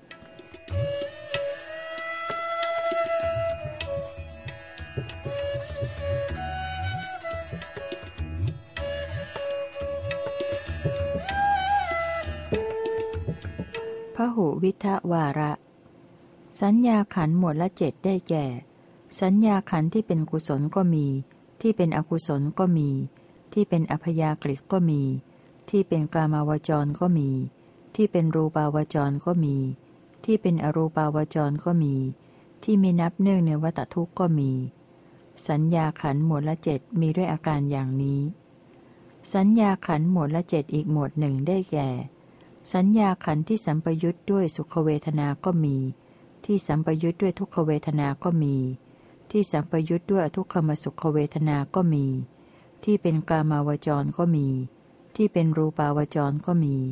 พหุวิทวาระสัญญาขันธ์หมวดละเจ็ดได้แก่ สัญญาขันธ์ที่เป็นกุศลก็มีที่เป็นอกุศลก็มีที่เป็นอัพยากฤิก็มีที่เป็นกามาวจรก็มีที่เป็นรูปาวจรก็มีที่เป็นอรูปาวจรก็มีที่มีนับเนื่องในวัฏทุกข์ก็มีสัญญาขันธ์หมวดละเจ็ดมีด้วยอาการอย่างนี้สัญญาขันธ์หมวดละเจ็ดอีกหมวดหนึ่งได้แก่สัญญาขันธ์ที่สัมปยุทธ์ด้วยสุขเวทนาก็มีที่สัมปยุทธ์ด้วยทุกขเวทนาก็มีที่สัมปยุทธ์ด้วยอทุกขมสุขเวทนาก็มีที่เป็นกามาวจรก็มีที่เป็นรูปาวจรก็มี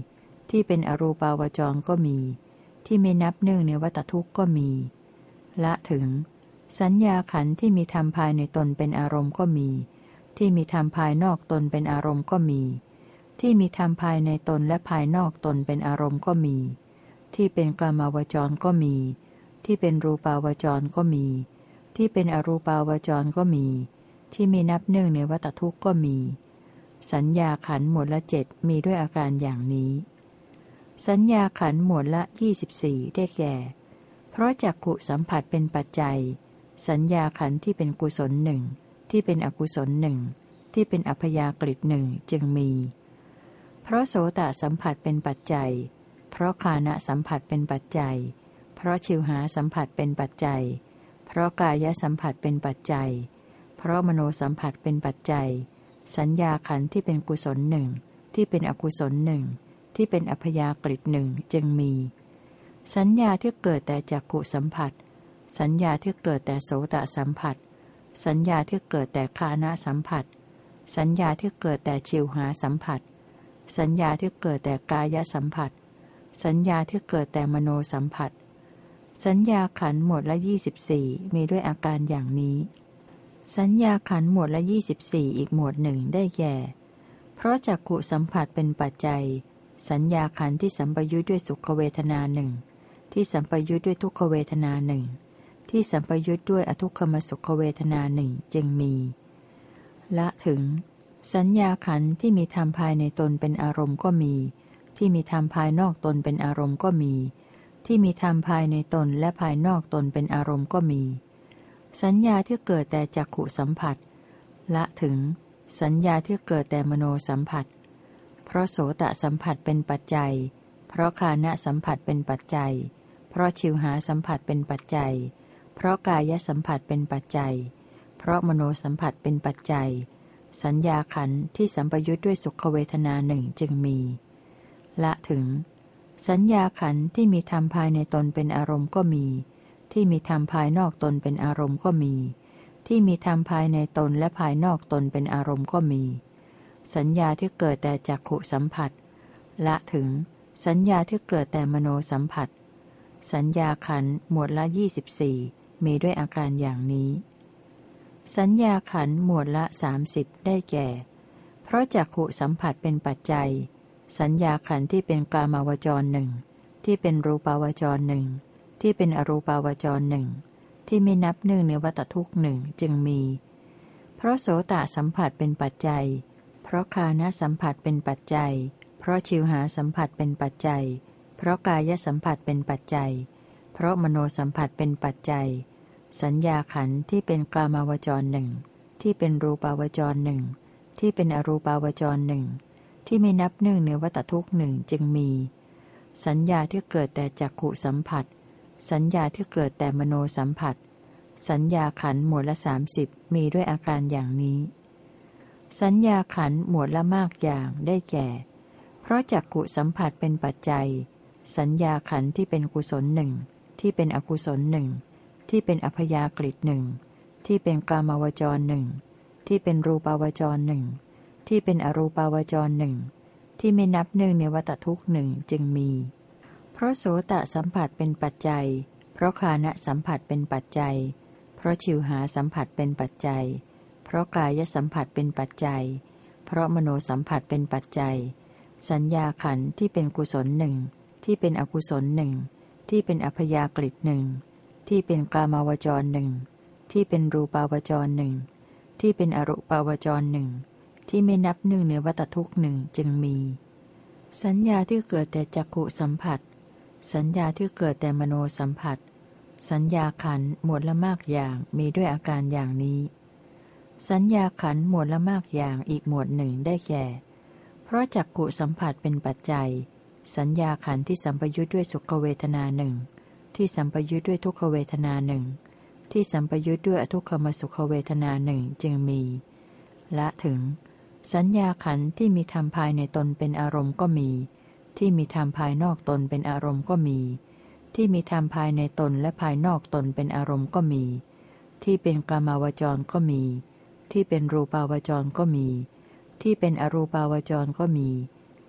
ที่เป็นอรูปาวจรก็มีที่ไม่นับเนื่องในวัฏทุกข์ก็มีละถึงสัญญาขันธ์ที่มีธรรมภายในตนเป็นอารมณ์ก็มีที่มีธรรมภายนอกตนเป็นอารมณ์ก็มีที่มีธรรมภายในตนและภายนอกตนเป็นอารมณ์ก็มีที่เป็นกามาวจรก็มีที่เป็นรูปาวจรก็มีที่เป็นอรูปาวจรก็มีที่ไม่นับเนื่องในวัฏทุกข์ก็มีสัญญาขันธ์หมวดละเจ็ดมีด้วยอาการอย่างนี้สัญญาขันธ์หมวดละยี่สิบสี่ได้แก่เพราะจักขุสัมผัสเป็นปัจจัยสัญญาขันธ์ที่เป็นกุศลหนึ่งที่เป็นอกุศลหนึ่งที่เป็นอัพยากฤิหนึ่งจึงมีเพราะโสตสัมผัสเป็นปัจจัยเพราะฆานะสัมผัสเป็นปัจจัยเพราะชิวหาสัมผัสเป็นปัจจัยเพราะกายสัมผัสเป็นปัจจัยเพราะมโนสัมผัสเป็นปัจจัยสัญญาขันธ์ที่เป็นกุศลหนึ่งที่เป็นอกุศลหนึ่งที่เป็นอัพยากฤิหนึ่งจึงมีสัญญาที่เกิดแต่จักขุสัมผัสสัญญาที่เกิดแต่โสตสัมผัสสัญญาที่เกิดแต่ฆานะสัมผัสสัญญาที่เกิดแต่ชิวหาสัมผัสสัญญาที่เกิดแต่กายสัมผัสสัญญาที่เกิดแต่มโนสัมผัสสัญญาขันธ์หมวดละยี่สิบสี่มีด้วยอาการอย่างนี้สัญญาขันธ์หมวดละยี่สิบสี่อีกหมวดหนึ่งได้แก่เพราะจักขุสัมผัสเป็นปัจจัยสัญญาขันธ์ที่สัมปยุทธ์ด้วยสุขเวทนาหนึ่งที่สัมปยุทธ์ด้วยทุกขเวทนาหนึ่งที่สัมปยุทธ์ด้วยอทุกขมสุขเวทนาหนึ่งจึงมีละถึงสัญญาขันธ์ที่มีธรรมภายในตนเป็นอารมณ์ก็มีที่มีธรรมภายนอกตนเป็นอารมณ์ก็มีที่มีธรรมภายในตนและภายนอกตนเป็นอารมณ์ก็มีสัญญาที่เกิดแต่จักขุสัมผัสละถึงสัญญาที่เกิดแต่มโนสัมผัสเพราะโสตสัมผัสเป็นปัจจัยเพราะฆานะสัมผัสเป็นปัจจัยเพราะชิวหาสัมผัสเป็นปัจจัยเพราะกายสัมผัสเป็นปัจจัยเพราะมโนสัมผัสเป็นปัจจัยสัญญาขันธ์ที่สัมปยุทธ์ด้วยสุขเวทนาหนึ่งจึงมีละถึงสัญญาขันธ์ที่มีธรรมภายในตนเป็นอารมณ์ก็มีที่มีธรรมภายนอกตนเป็นอารมณ์ก็มีที่มีธรรมภายในตนและภายนอกตนเป็นอารมณ์ก็มีสัญญาที่เกิดแต่จักขุสัมผัสละถึงสัญญาที่เกิดแต่มโนสัมผัสสัญญาขันธ์หมวดละยี่สิบสี่มีด้วยอาการอย่างนี้สัญญาขันธ์หมวดละสามสิบได้แก่เพราะจักขุสัมผัสเป็นปัจจัยสัญญาขันธ์ที่เป็นกามาวจรหนึ่งที่เป็นรูปาวจรหนึ่งที่เป็นอรูปาวจรหนึ่งที่ไม่นับเนื่องในวัฏทุกข์หนึ่งจึงมีเพราะโสตสัมผัสเป็นปัจจัยเพราะฆานะสัมผัสเป็นปัจจัยเพราะชิวหาสัมผัสเป็นปัจจัยเพราะกายสัมผัสเป็นปัจจัยเพราะมโนสัมผัสเป็นปัจจัยสัญญาขันธ์ที่เป็นกามาวจรหนึ่งที่เป็นรูปาวจรหนึ่งที่เป็นอรูปาวจรหนึ่งที่ไม่นับเนื่องในวัฏทุกข์หนึ่งจึงมีสัญญาที่เกิดแต่จักขุสัมผัสสัญญาที่เกิดแต่มโนสัมผัสสัญญาขันธ์หมวดละสามสิบมีด้วยอาการอย่างนี้สัญญาขันธ์หมวดละมากอย่างได้แก่เพราะจักขุสัมผัสเป็นปัจจัยสัญญาขันธ์ที่เป็นกุศลหนึ่งที่เป็นอกุศลหนึ่งที่เป็นอัพยากฤิหนึ่งที่เป็นกามาวจรหนึ่งที่เป็นรูปาวจรหนึ่งที่เป็นอรูปาวจรหนึ่งที่ไม่นับเนื่องในวัฏทุกข์หนึ่งจึงมีเพราะโสตสัมผัสเป็นปัจจัยเพราะฆานะสัมผัสเป็นปัจจัยเพราะชิวหาสัมผัสเป็นปัจจัยเพราะกายสัมผัสเป็นปัจจัยเพราะมโนสัมผัสเป็นปัจจัยสัญญาขันธ์ที่เป็นกุศลหนึ่งที่เป็นอกุศลหนึ่งที่เป็นอัพยากฤิหนึ่งที่เป็นกามาวจรหนึ่งที่เป็นรูปาวจรหนึ่งที่เป็นอรูปาวจรหนึ่งที่ไม่นับเนื่องในวัฏทุกข์หนึ่งจึงมีสัญญาที่เกิดแต่จักขุสัมผัสสัญญาที่เกิดแต่มโนสัมผัสสัญญาขันธ์หมวดละมากอย่างมีด้วยอาการอย่างนี้สัญญาขันธ์หมวดละมากอย่างอีกหมวดหนึ่งได้แก่เพราะจักขุสัมผัสเป็นปัจจัยสัญญาขันธ์ที่สัมปยุทธ์ด้วยสุขเวทนาหนึ่งที่สัมปยุทธ์ด้วยทุกขเวทนาหนึ่งที่สัมปยุทธ์ด้วยอทุกขมสุขเวทนาหนึ่งจึงมีละถึงสัญญาขันธ์ที่มีธรรมภายในตนเป็นอารมณ์ก็มีที่มีธรรมภายนอกตนเป็นอารมณ์ก็มีที่มีธรรมภายในตนและภายนอกตนเป็นอารมณ์ก็มีที่เป็นกามาวจรก็มีที่เป็นรูปาวจรก็มีที่เป็นอรูปาวจรก็มี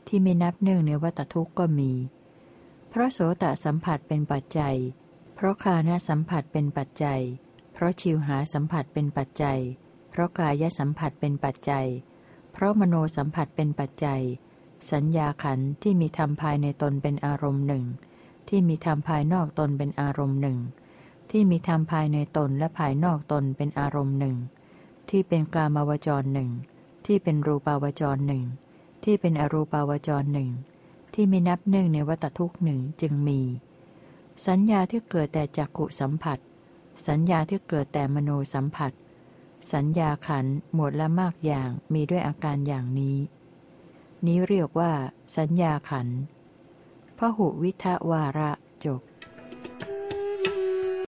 ที่ไม่นับเนื่องในวัฏทุกข์ก็มี เพราะโสตสัมผัสเป็นปัจจัยเพราะคานะสัมผัสเป็นปัจจัยเพราะชิวหาสัมผัสเป็นปัจจัยเพราะกายสัมผัสเป็นปัจจัยเพราะมโนสัมผัสเป็นปัจจัยสัญญาขันธ์ที่มีธรรมภายในตนเป็นอารมณ์หนึ่งที่มีธรรมภายนอกตนเป็นอารมณ์หนึ่งที่มีธรรมภายในตนและภายนอกตนเป็นอารมณ์หนึ่งที่เป็นกามวจรหนึ่งที่เป็นรูปาวจรหนึ่งที่เป็นอรูปาวจรหนึ่งที่ไม่นับเนื่องในวัฏทุกข์หนึ่งจึงมีสัญญาที่เกิดแต่จักขุสัมผัสสัญญาที่เกิดแต่มโนสัมผัสสัญญาขันธ์หมวดละมากอย่างมีด้วยอาการอย่างนี้นี้เรียกว่าสัญญาขันธ์พหุวิทวาระจบ